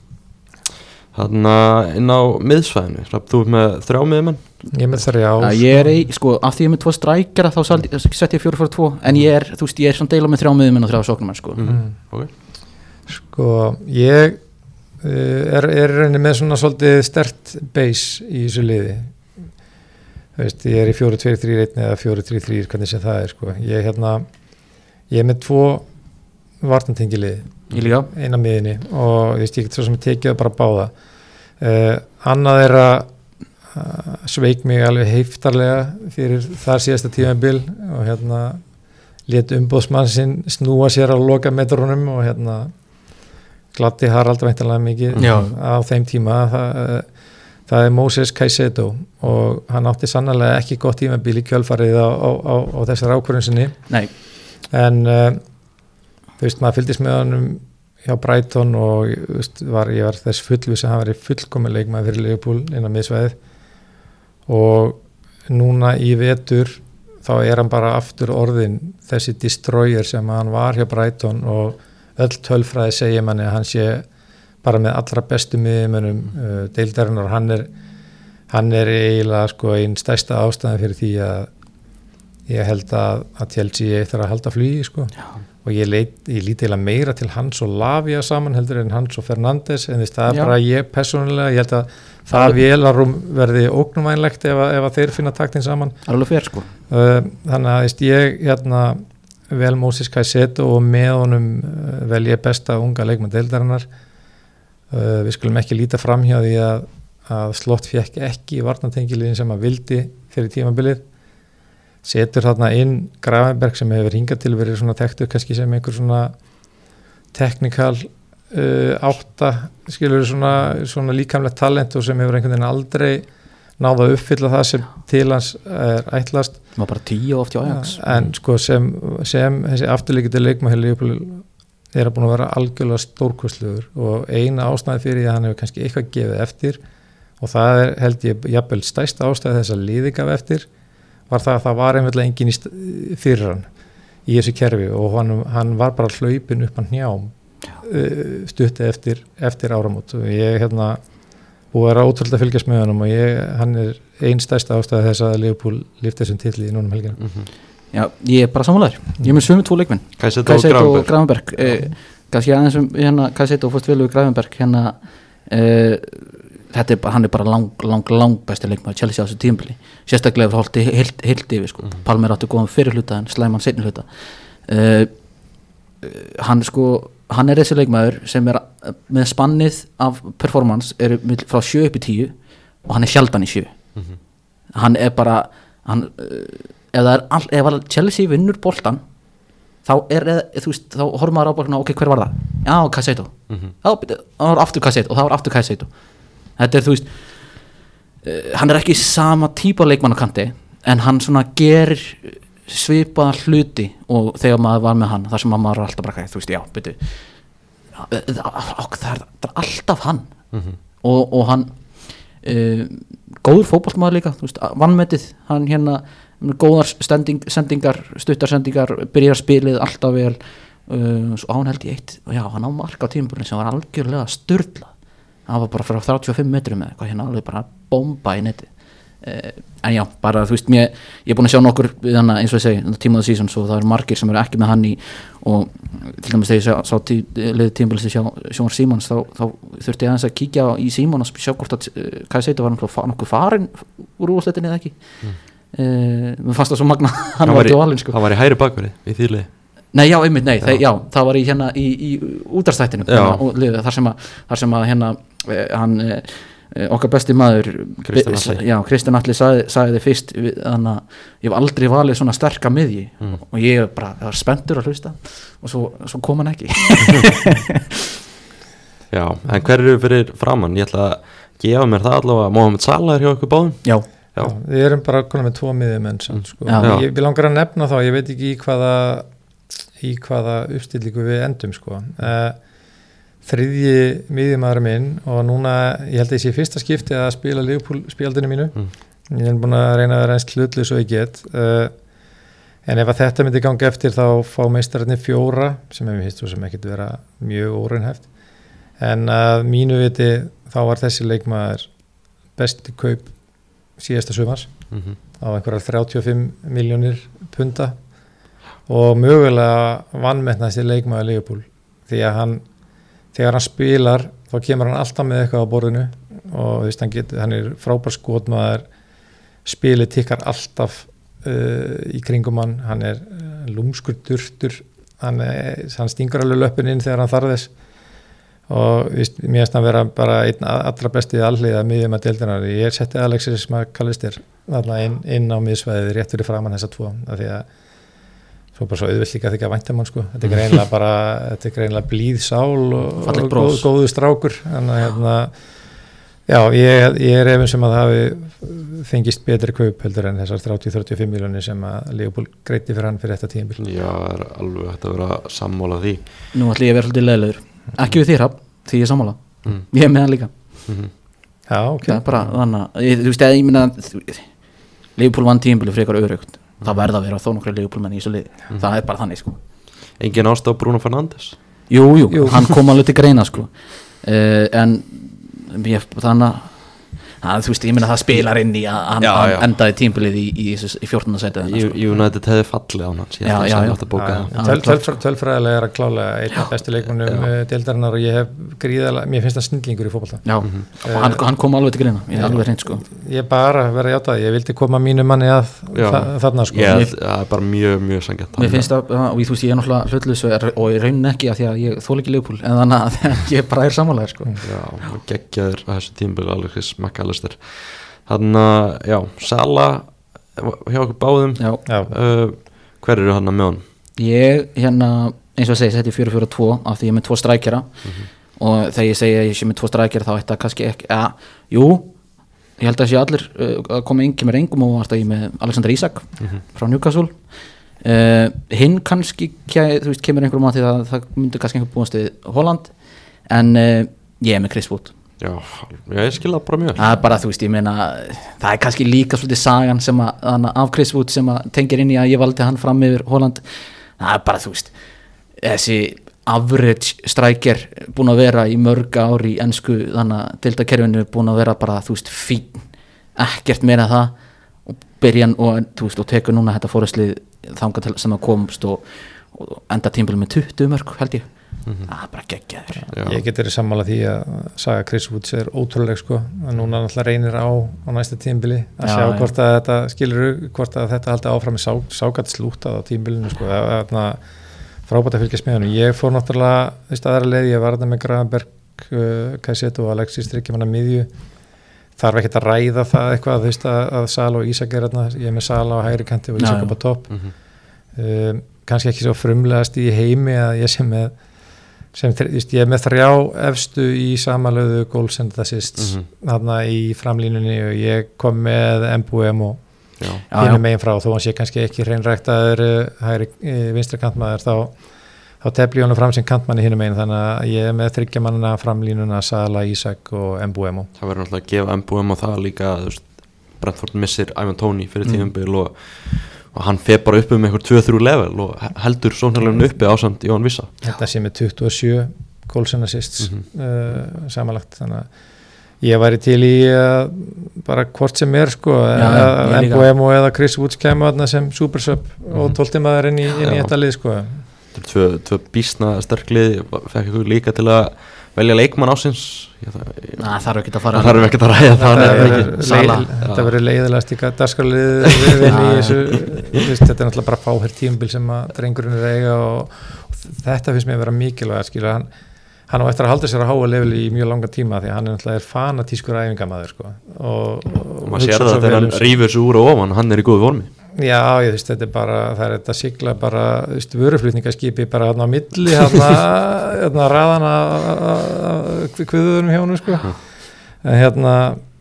hann inn á miðsvæðinu, þú ert með þrjá miðmenn. Ég er með þrjá ja, ég er í, sko, af því ég er með tvo strækjara þá sett ég fjóra fjóra tvo en ég er, þú veist, ég er svona deila með þrjá miðmenn og þrjá sóknumenn sko. mm. okay. Sko, ég er, er reyni með svona svolítið stert base í þessu liði veist, ég er í fjóra tveir þrír einn eða fjóra þrír þrír, hvernig sem það er sko. ég, hérna, ég er með tvo varnartengiliði eina miðinni og veist, ég get svo sem ég tekið bara báða uh, annað er að uh, sveik mig alveg heiftarlega fyrir þar síðasta tímabil og hérna lét umbóðsmann sinn snúa sér á lokametrunum og hérna glatti Harald væntanlega mikið Já. á þeim tíma það, það er Moses Caicedo og hann átti sannarlega ekki gott tímabil í kjölfarið á, á, á, á þessar ákvörðun sinni Nei. en uh, þú veist maður fylgdist með honum hjá Brighton og veist, var, ég var þess fullvis að hann var í fullkomin leikmaður fyrir Liverpool innan miðsvæðið og núna í vetur þá er hann bara aftur orðin þessi destroyer sem hann var hjá Brighton og öll tölfræði segja manni að hann sé bara með allra bestu miðmönnum uh, deildarinnar og hann er hann er eiginlega sko einn stærsta ástæðan fyrir því að ég held að, að Chelsea eftir að halda flugi sko Já. og ég, leit, ég líti eiginlega meira til Hans og Lavia saman heldur en Hans og Fernandes en þess það er Já. bara ég persónulega, ég held að það vélarum verði ógnumvænlegt ef, ef að þeir finna taktin saman alveg fer sko uh, þannig að veist, ég hérna vel Moses Caicedo og með honum uh, vel ég besta unga leikmann deildarinnar. uh, við skulum ekki líta fram hjá því að, að Slott fekk ekki varnartengiliðin sem að vildi fyrir tímabilið, setur þarna inn Gravenberg sem hefur hingað til verið svona tektur kannski sem einhver svona teknikal uh, átta skilur svona, svona líkamlegt talent og sem hefur einhvern veginn aldrei náða að uppfylla það sem til hans er ætlast. Það var bara tíu oft hjá Ajax. En sko sem, sem þessi afturleikandi leikmaður er að búin að vera algjörlega stórkostlegur og eina ástæði fyrir því að hann hefur kannski eitthvað gefið eftir og það er held ég jafnvel stærsta ástæði þess að liði gaf eftir var það að það var einhverlega engin í st- fyrir hann í þessu kerfi og hann, hann var bara hlaupin upp hann njám uh, stutti eftir, eftir áramót og ég hérna og er ótrúlega að fylgjast með honum og ég, hann er einn stærsta ástæða þess að Liverpool lyfti þessum titli í núna um helgina. Mm-hmm. Já, ég er bara sammálaður. Ég er með sömu tvo leikmenn. Caicedo og Gravenberg. Eh, kannski aðeins um hérna Caicedo og fórst vel við Gravenberg hérna eh, þetta er bara, hann er bara lang, lang, lang besti leikmaður Chelsea á þessu tímabili. Sérstaklega fyrir holti heilt, heilt yfir sko. Mm-hmm. Palmer áttu góðan fyrir hluta en slæman seinni hluta. Eh, hann sko hann er þessi leikmaður sem er með spannið af performance er frá sjö upp í tíu og hann er sjaldan í sjö. Mm-hmm. Hann er bara hann, ef það er all, ef Chelsea vinnur boltan þá er þú veist þá horfum maður á boltan ok, hver var það? Já, Caicedo. Mm-hmm. Já, það var aftur Caicedo og það var aftur Caicedo. Þetta er þú veist uh, hann er ekki sama típa leikmann á kanti en hann svona gerir svipaða hluti og þegar maður var með hann þar sem maður var alltaf bara þú veist, já, byrju það er alltaf hann. Mm-hmm. og, og hann uh, góður fótboltamaður líka þú veist, vannmetið, hann hérna góðar stending, sendingar, stuttar sendingar byrjar spilið alltaf vel uh, og hann held ég eitt já, hann á marka á tímabúrinu sem var algjörlega sturla, hann var bara frá þrjátíu og fimm metrum með eitthvað, hérna alveg bara bomba í neti. Uh, en já, bara þú veist mér, ég er búin að sjá nokkur þannig eins og ég segi, tímaða season svo það eru margir sem eru ekki með hann í og til dæmis þegar ég sá, sá tí, liðið tímabilið sem sjá Sjónar Símons þá, þá þurfti ég aðeins að kíkja í Símon og sjá hvort að uh, Caicedo var nokkuð farin úr úrslitinni eða ekki. mm. uh, mér fannst það svo magna hann, hann var, var, í, valin, sko. hann var í hægri bakverði í þýrlið. Nei, já, einmitt, nei, já. Það, já, það var í hérna í, í útvarpsþættinum þar sem að, þar sem að hérna uh, hann uh, okkar besti maður Kristján Atli, já, Kristján Atli sagði, sagði þið fyrst þannig að ég hef aldrei valið svona sterka miðji mm. og ég bara ég var spenntur að hlusta og svo, svo kom hann ekki. Já, en hver eru fyrir framann? Ég ætla að gefa mér það allavega Mohamed Salah er hjá ykkur báðum. Já, já. Við erum bara konar með tvo miðjumenn mm. sko. Ég vil langar að nefna þá, ég veit ekki í hvaða í hvaða uppstillingu við endum sko. uh, þriðji miðjumaður minn og núna ég held að ég sé fyrsta skipti að spila Liverpool spjaldinu mínu. mm. Ég er búin að reyna að vera eins hlutlu svo ég get uh, en ef að þetta myndi ganga eftir þá fá meistararnir fjóra sem hefur hist og sem ekkert vera mjög óraunhæft en að mínu viti þá var þessi leikmaður besti kaup síðasta sumars mm-hmm. á einhverjar þrjátíu og fimm milljónir punta og mögulega vannmettnasti leikmaður Liverpool því að hann þegar hann spilar þá kemur hann alltaf með eitthvað á borðinu og veist, hann, get, hann er frábær skotmaður spilið tikkar alltaf uh, í kringum hann hann er uh, lúmskur durtur hann, er, hann stingur alveg löppin inn þegar hann þarf þess og veist, mér finnst hann vera bara einn allra bestið alliða miðjum að deildinar ég setti Alexis McAllister inn, inn á miðsvæðið rétt fyrir framann þessa tvo af því að svo bara svo auðvilt líka þykja vænta mann sko. Þetta er greinlega bara, þetta er greinlega blíð sál og, og góð, góðu strákur. Þannig að hérna, já, ég, ég er efinn sem að það hafi fengist betri kaup heldur en þessar þrjátíu til þrjátíu og fimm milljónir sem að Liverpool greiddi fyrir hann fyrir þetta tímabil. Já, það er alveg hægt að vera sammála því. Nú ætlum ég að vera svolítið leiðilegur. Ekki við þér, Hrafn, því ég er sammála. Mm. Ég er með hann líka. Mm-hmm. Já, ok. Það er bara þannig að, þú veist, ég minna Liverpool vann tímabili frekar örugt. Það verða að vera þó nokkru Liverpool-menn í þessu liði. Mm. Það er bara þannig sko. Engin ástæða Bruno Fernandes? Jú, jú, jú. Hann kom alveg til greina sko. Uh, en ég, þannig að að, þú veist, ég meina það spilar inn í að hann, Já, hann já. endaði tímbilið í, í, í, í fjórtánda sæti þarna, sko. United hefði fallið á hann Já, já, já. Töl, töl, tölfræðilega er að klálega einn af bestu leikmönnum deildarinnar og ég hef gríðalega, mér finnst það snillingur í fótbolta. Já, og hann, hann kom alveg til greina, ég er alveg hreint, sko. Ég bara verið að játa það, ég vildi koma mínu manni að þa þarna, sko. Ég held, það er bara mjög, mjög sanngjarnt. Mér finnst það, og þú veist, ég er náttúrulega hlutlaus og ég raunin ekki að því að ég þoli ekki Liverpool, en þannig að ég bara er sammálaður, sko. Já, geggjaður að þessu tímbil alveg hvers McAllister. Þannig að, já, Sala hjá okkur báðum. Já. Uh, hver eru hann með hann? Ég, hérna, eins og að segja, seti fjögur fjögur tvö af því ég er með tvo strækjara Mhm. og þegar ég segi að ég sé með tvo strækjara þá ætti það kannski ekki, ja, jú, ég held að sé allir uh, að koma inn, kemur engum og varst að ég með Alexander Isak Mhm. frá Newcastle. Uh, hinn kannski, þú veist, kemur einhverjum að því að það myndir kannski einhver búast við Holland, en uh, ég er með Chris Wood. Já, ég skil það bara mjög. Það er bara, þú veist, ég meina það er kannski líka svolítið sagan sem að, að af Chris Wood sem að tengir inn í að ég valdi hann fram yfir Holland. Það er bara, þú veist, þessi average striker búin að vera í mörg ári í ensku þannig að deildakerfinu búin að vera bara, þú veist, fín, ekkert meira en það og byrja hann og, þú veist, og tekur núna þetta fóruðslið þangað til sem að komst og, og enda tímbil með tuttugu mörg, held ég. Mhm. Það er bara geggjaður. Já. Ég get verið sammála því að saga Chris Woods er ótrúleg, sko, að núna náttúrulega reynir á á næsta tímbili að Já, sjá já. hvort að þetta skilur hvort að þetta haldi áfram með sá, ságat slútað á tímbilinu, sko, það er þarna frábært að fylgjast með hann. Ég fór náttúrulega í staðara leið, ég var þarna með Gravenberg, uh, Kajseto og Alexis Tryggjamann að miðju, þarf ekkert að ræða það eitthvað, þú veist að, að Sala og Ísak er þarna, ég er með Sala á hægri kanti og Já, Ísak já. upp á topp. Mhm. um, kannski ekki svo frumlegast í heimi að ég sem með sem ég er með þrjá efstu í samanlöðu goals and assists Mhm. þarna í framlínunni og ég kom með Mbuemo Já. Já, já. hinu megin frá, þó hann sé kannski ekki hreinræktaður hægri vinstri kantmaður þá, þá tefli honum fram sem kantmanni hinu megin, þannig að ég er með þriggja mannana framlínuna, Sala, Ísak og Mbuemo. Það verður náttúrulega að gefa M B M og það líka, þú veist, Brentford missir Ivan Toney fyrir Mm. tímabil og, og hann fer bara upp um einhver tvö þrjú level og heldur sóknarleginu uppi ásamt Jón Vissa. Þetta sé með tuttugu og sjö goals and assists Mhm. uh, samanlagt, þannig að ég væri til í uh, bara hvort sem er, sko, Já, ég líka. Mbuemo eða Chris Woods kemur þarna sem supersub og tólfti maður inn í, inn í Já. þetta lið, sko. Þetta er tvö, tvö bísna sterklið, fekk ykkur líka til að velja leikmann ásins. Ég, það, Ná, það er ekki að fara það þarf ekkert að ræða það. Þetta nefnilega verður ekki. Sala. leið- þetta verður leiðilegast í dagskrárliðið við inn í þessu, þú veist, þetta er náttúrulega bara fáhært tímabil sem að drengurinn er að eiga og, og þetta finnst mér að vera mikilvægt, skilja, hann hann á eftir að halda sér að háa level í mjög langa tíma því að hann er náttúrulega fanatískur æfingamæður, sko, og, Og maður sér það þegar hann rýfur svo úr og ofan, hann er í góðu formi. já, ég veist, þetta er bara, það er þetta sigla bara, þú veist, vöruflutningaskipi bara hann á milli, hann að raðana kviðuðunum hjá hann, sko, en hérna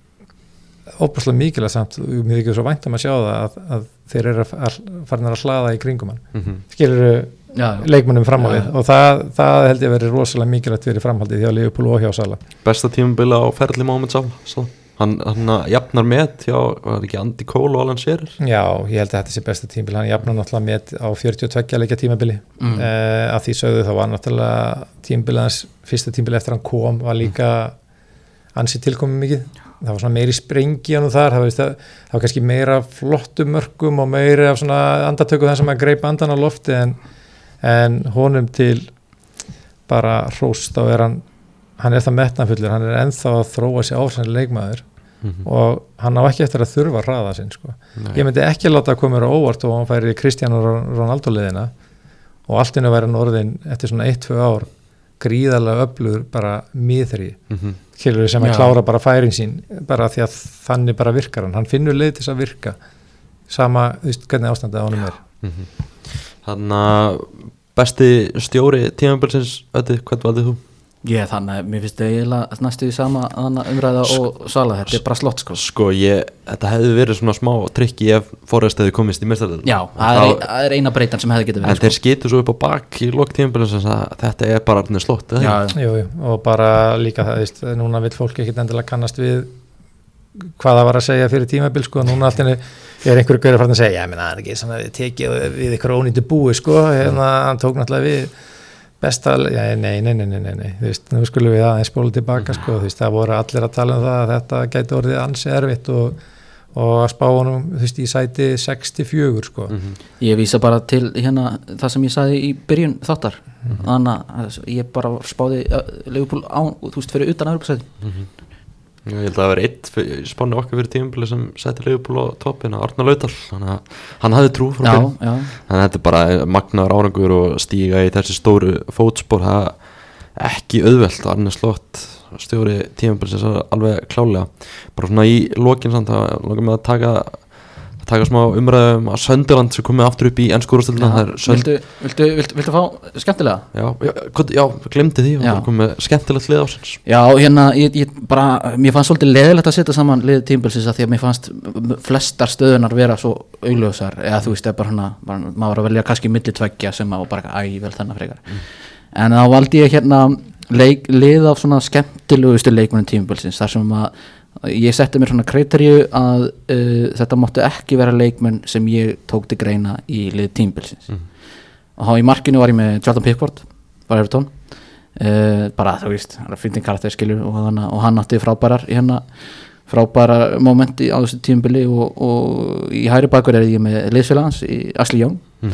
óbúslega mikilvægt samt, mér þykir svo vænt um að sjá það að, að þeir eru að, að farin að hlaða í kringum hann, Mm -hmm. skilur Já, leikmönnum framhaldið Já. og það, það held ég verið rosalega mikilvægt fyrir framhaldið hjá Liverpool og hjá Sala. Besta tímabil á ferli Mohamed Salah. Salah. Hann, hann jafnar met hjá, var ekki Andy Cole og Alan Shearer? Já, ég held að þetta sé besta tímabil, hann jafnar náttúrulega met á fjörutíu og tveggja leikja tímabili, Mm. eh, að því sögðu þá var náttúrulega tímabilið hans, fyrsta tímabilið eftir hann kom var líka ansi tilkomið mikið, það var svona meiri sprengi hann og þar, það var, það, það var kannski meira flottum mörkum og meiri af svona andartöku þar sem að greip andan á lofti en, en honum til bara hróst þá er hann hann er það metnafullur, hann er ennþá að þróa sér áfram leikmaður Mm -hmm. og hann á ekki eftir að þurfa að hraða sinn, sko. Ég myndi ekki láta að koma mér á óvart og hann færi Cristiano Ronaldo liðina og allt innu væri hann orðin eftir svona eitt tvö ár gríðarlega öflugur bara miðri, Mm -hmm. kilur sem að Já. klára bara færing sín bara því að þannig bara virkar hann hann finnur leið til þess að virka sama, þú veist, hvernig ástandið á honum er. Mm -hmm. Þannig að besti stjóri tímabilsins, Öddi, hvað valdið þú? Ég þannig að mér finnst það eiginlega næstu í sama umræða og Sala, þetta er bara slott, sko. Sko, ég, þetta hefði verið svona smá trikki ef Forrest hefði komist í meistaradeildina. Já, það er, ein, það er eina breytan sem hefði getið En verið, þeir skitu svo upp á bak í lok tímabilsins að þetta er bara alveg slott, eða Já, ekki? Jú, jú, og bara líka það, veist, núna vil fólk ekkit endilega kannast við hvað það var að segja fyrir tímabil, sko, núna allt henni er einhverju görið farin að segja, ég meina, það er ekki svona við tekið við ykkur ónýttu búi, sko, hérna hann tók náttúrulega við Besta, já, nei, nei, nei, nei, nei, nei. Þú veist, nú skulum við aðeins spóla tilbaka, sko, þú veist, það voru allir að tala um það að þetta gæti orðið ansi erfitt og, og að spá honum, þú veist, í sæti sextíu-fjögur, sko. Mm-hmm. Ég vísa bara til hérna það sem ég sagði í byrjun þáttar, mm-hmm. þannig að ég bara spáði Liverpool á, þú veist, fyrir utan Evrópusæti. Mm-hmm. Ég held að það var eitt spáni okkar fyrir tímabili sem setti Liverpool á toppin að Arnar Laudal, þannig að hann hafði trú frá byrjun. Já, já. Þannig að þetta er bara magnaður árangur og stíga í þessi stóru fótspor, það ekki auðvelt. Arne Slott, stjóri tímabilisins, alveg klálega. Bara svona í lokin samt að langar með að taka taka smá umræðum að Sunderland sem komið aftur upp í ensku úrvalsdeildina. Sönd... Viltu, viltu, viltu, viltu fá skemmtilega? Já, já, já glemdi því, það komið skemmtilegt lið ásins. Já, hérna, ég, ég bara, mér fannst svolítið leðilegt að setja saman lið tímabilsins að því að mér fannst flestar stöðunar vera svo augljósar, eða þú veist, það er bara hana, bara, maður var að velja kannski milli tveggja sem að bara, æ, vel þennan frekar. Mm. En þá valdi ég hérna leik, lið af svona skemmtilegustu leikmennum tímabilsins, þar sem að ég setti mér svona kriteríu að uh, þetta mátti ekki vera leikmenn sem ég tók til greina í lið tímabilsins. Mm. Og þá í markinu var ég með Jordan Pickford, bara Everton, uh, bara þú veist, hann er fyndin karakter skilur og, hana, og hann átti frábærar í hérna frábæra momenti á þessu tímabili og, og í hægri bakur er ég með liðsfélagans í Ashley Young, mm.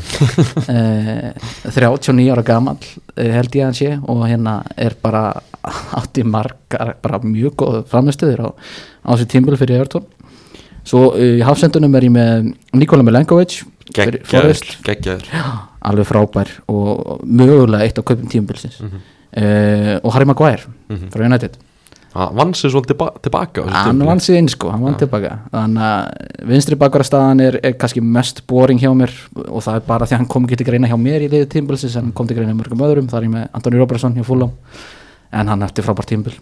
uh, þrjátíu og níu ára gamall uh, held ég að hann sé og hérna er bara átti margar bara mjög góð framstöður á, á þessu tímabili fyrir Everton. Svo uh, í hafsendunum er ég með Nikola Milenkovic fyrir Forest, geggjaður, alveg frábær og mögulega eitt á kaupum tímabilsins, mm-hmm. uh, og Harry Maguire, mm-hmm. frá United. hann vann sig svolítið tilba- tilbaka hann vann sig inn sko, hann vann tilbaka þannig að vinstri bakvarastaðan er, er kannski mest boring hjá mér og það er bara því að hann kom ekki til greina hjá mér í liði tímabilsins en hann kom til greina hjá mörgum öðrum, þar er ég með Anthony Robertson hjá Fulham en hann eftir frábært tímabil.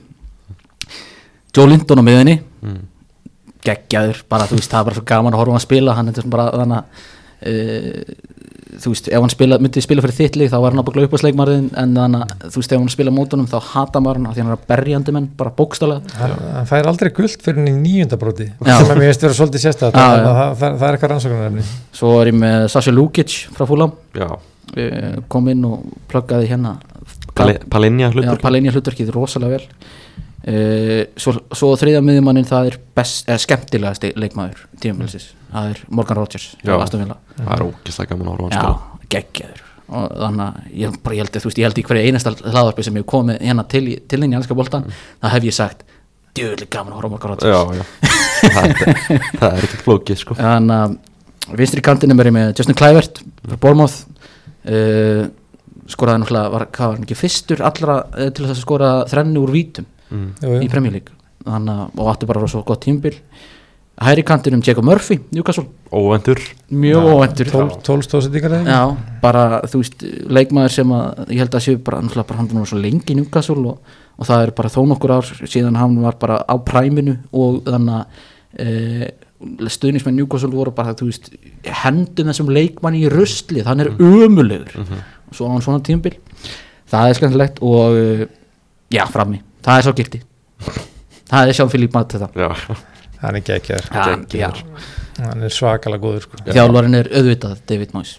Joe Linton á miðunni, mm. geggjaður, bara þú veist það er bara svo gaman að horfa hann að spila, hann er bara þannig að uh, þú veist, ef hann spila, myndi spila fyrir þitt lið þá var hann ábygglega upp á sleikmarðin en þannig að þú veist, ef hann spila mótunum þá hata maður hann af því hann er að berjandi menn, bara bókstálega. Hann fær aldrei guld fyrir hann í níunda bróti sem að mér veist vera svolítið sérstætt, það, það, það, það er eitthvað rannsóknarefni. Svo er ég með Sasha Lukic frá Fulham, uh, kom inn og pluggaði hérna Palinja hlutverkið, Palinja hlutverkið rosalega vel. Uh, svo, svo þriðja miðjumannin það er best, eða skemmtilegasti leikmaður tímabilsins, það er Morgan Rogers hjá Aston Villa. Það er ógeðslega gaman að horfa hann spila. Já, geggjaður og þannig að ég bara ég held að þú veist ég held í hverju einasta hlaðvarpi sem ég hef komið hérna til, til inn í enska boltan, mm. það hef ég sagt djöðlega gaman að horfa Morgan Rogers. Já, já. það, er, það er ekkert flókið sko. Þannig að vinstri kantinum er ég með Justin Kluivert frá Bournemouth, uh, skoraði náttúrulega var, hvað var hann ekki fyrstur allra uh, til þess að skora þrennu úr vítum mm. í Premier League þannig, og átti bara svo gott tímabil. Hægri kantinum Jacob Murphy, Newcastle, óventur, mjög óventur, tólf stóðsendingar já, bara þú veist leikmaður sem að ég held að séu bara, bara hann var svo lengi í Newcastle og, og það er bara þó nokkur ár síðan hann var bara á præminu og þannig að e, stuðningsmenn Newcastle voru bara þú veist hendum þessum leikmanni í ruslið, hann er mm. ömulegur mm-hmm. og svo á hann svona tímabil, það er skemmtilegt og já, frammi, það er svo gildi það er Jean-Philippe Mateta. Já, hann er geggjaður, hann, hann er svakalega góður sko. Þjálfarinn er auðvitað David Moyes.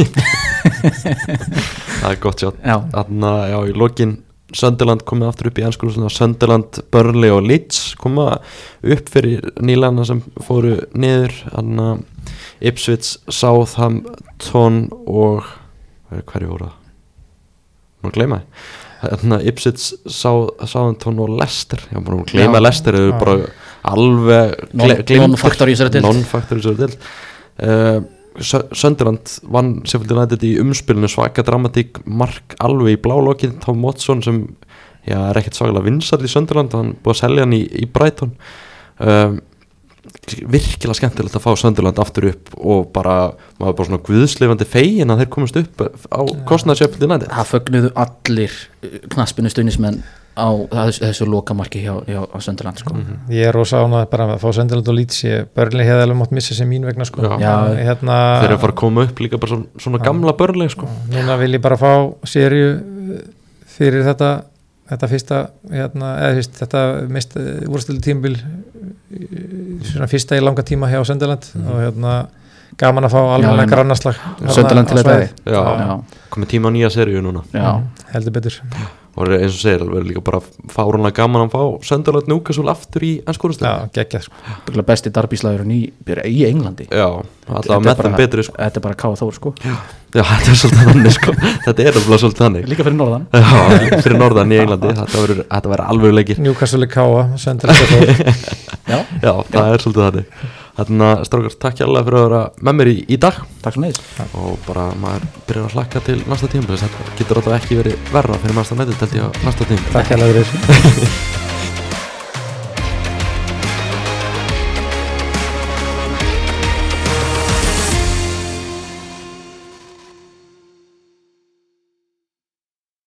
Það er gott sjátt. Þannig að já, í lokin Sunderland komið aftur upp í ensku úrvalsdeildina, Sunderland, Burnley og Leeds koma upp fyrir nýlana sem fóru niður, þannig að Ipswich, Southampton og hverju voru það? Nú gleyma ég. Þannig að Ipswich, Southampton og Leicester, já bara að gleyma Leicester eru bara alveg non-faktor í þessari deild, non-faktor í þessari deild. uh, Sunderland vann Sheffield United í umspilinu, svaka dramatík, mark alveg í blálokið, Tom Watson sem já, er ekkert svakalega vinsall í Sunderland, hann búið að selja hann í, í Brighton. um, virkilega skemmtilegt að fá Sunderland aftur upp og bara, maður bara svona guðslefandi fegin að þeir komast upp á kostnað Sheffield United. Það fögnuðu allir knaspinu stuðnismenn á þessu, þessu lokamarki hjá, hjá Sunderland sko. Mm-hmm. Ég er rosa ánægð bara að fá Sunderland og Leeds, ég Burnley hefði alveg mátt missa sem mín vegna sko. Já, Já, hérna, þeir eru að fara að koma upp líka bara svona, svona gamla Burnley sko. Núna vil ég bara fá seríu fyrir þetta þetta fyrsta hérna, eða fyrst, þetta úrstölu tímabil svona fyrsta í langa tíma hjá Sunderland mm-hmm. og hérna gaman að fá alveg Já, grannarslag Sunderland til þetta Já, Já, komið tíma á nýja seríu núna já, heldur betur og eins og segir, alveg líka bara fárunlega gaman að fá Sunderland Newcastle aftur í ennskúrustum. Já, geggjað sko. byggla besti darbíslagur í, í Englandi. Já, allavega með þeim betri sko. Þetta er bara K Þór sko. Já, þetta er svolítið þannig sko. Þetta er alveg svolítið þannig. Líka fyrir norðan. Já, fyrir norðan í Englandi. Þetta verður, þetta verður alveg leikir. Newcastle Káa, Sunderland Þór. Já, Já, það er svolítið þannig. Þannig að strákar, takk hérlega fyrir að vera með mér í, í dag takk svo neðis. og bara maður byrjar að hlakka til næsta tíma. Þetta getur alltaf ekki verið verra fyrir Manchester United held ég á næsta tíma. Takk hérlega fyrir þessu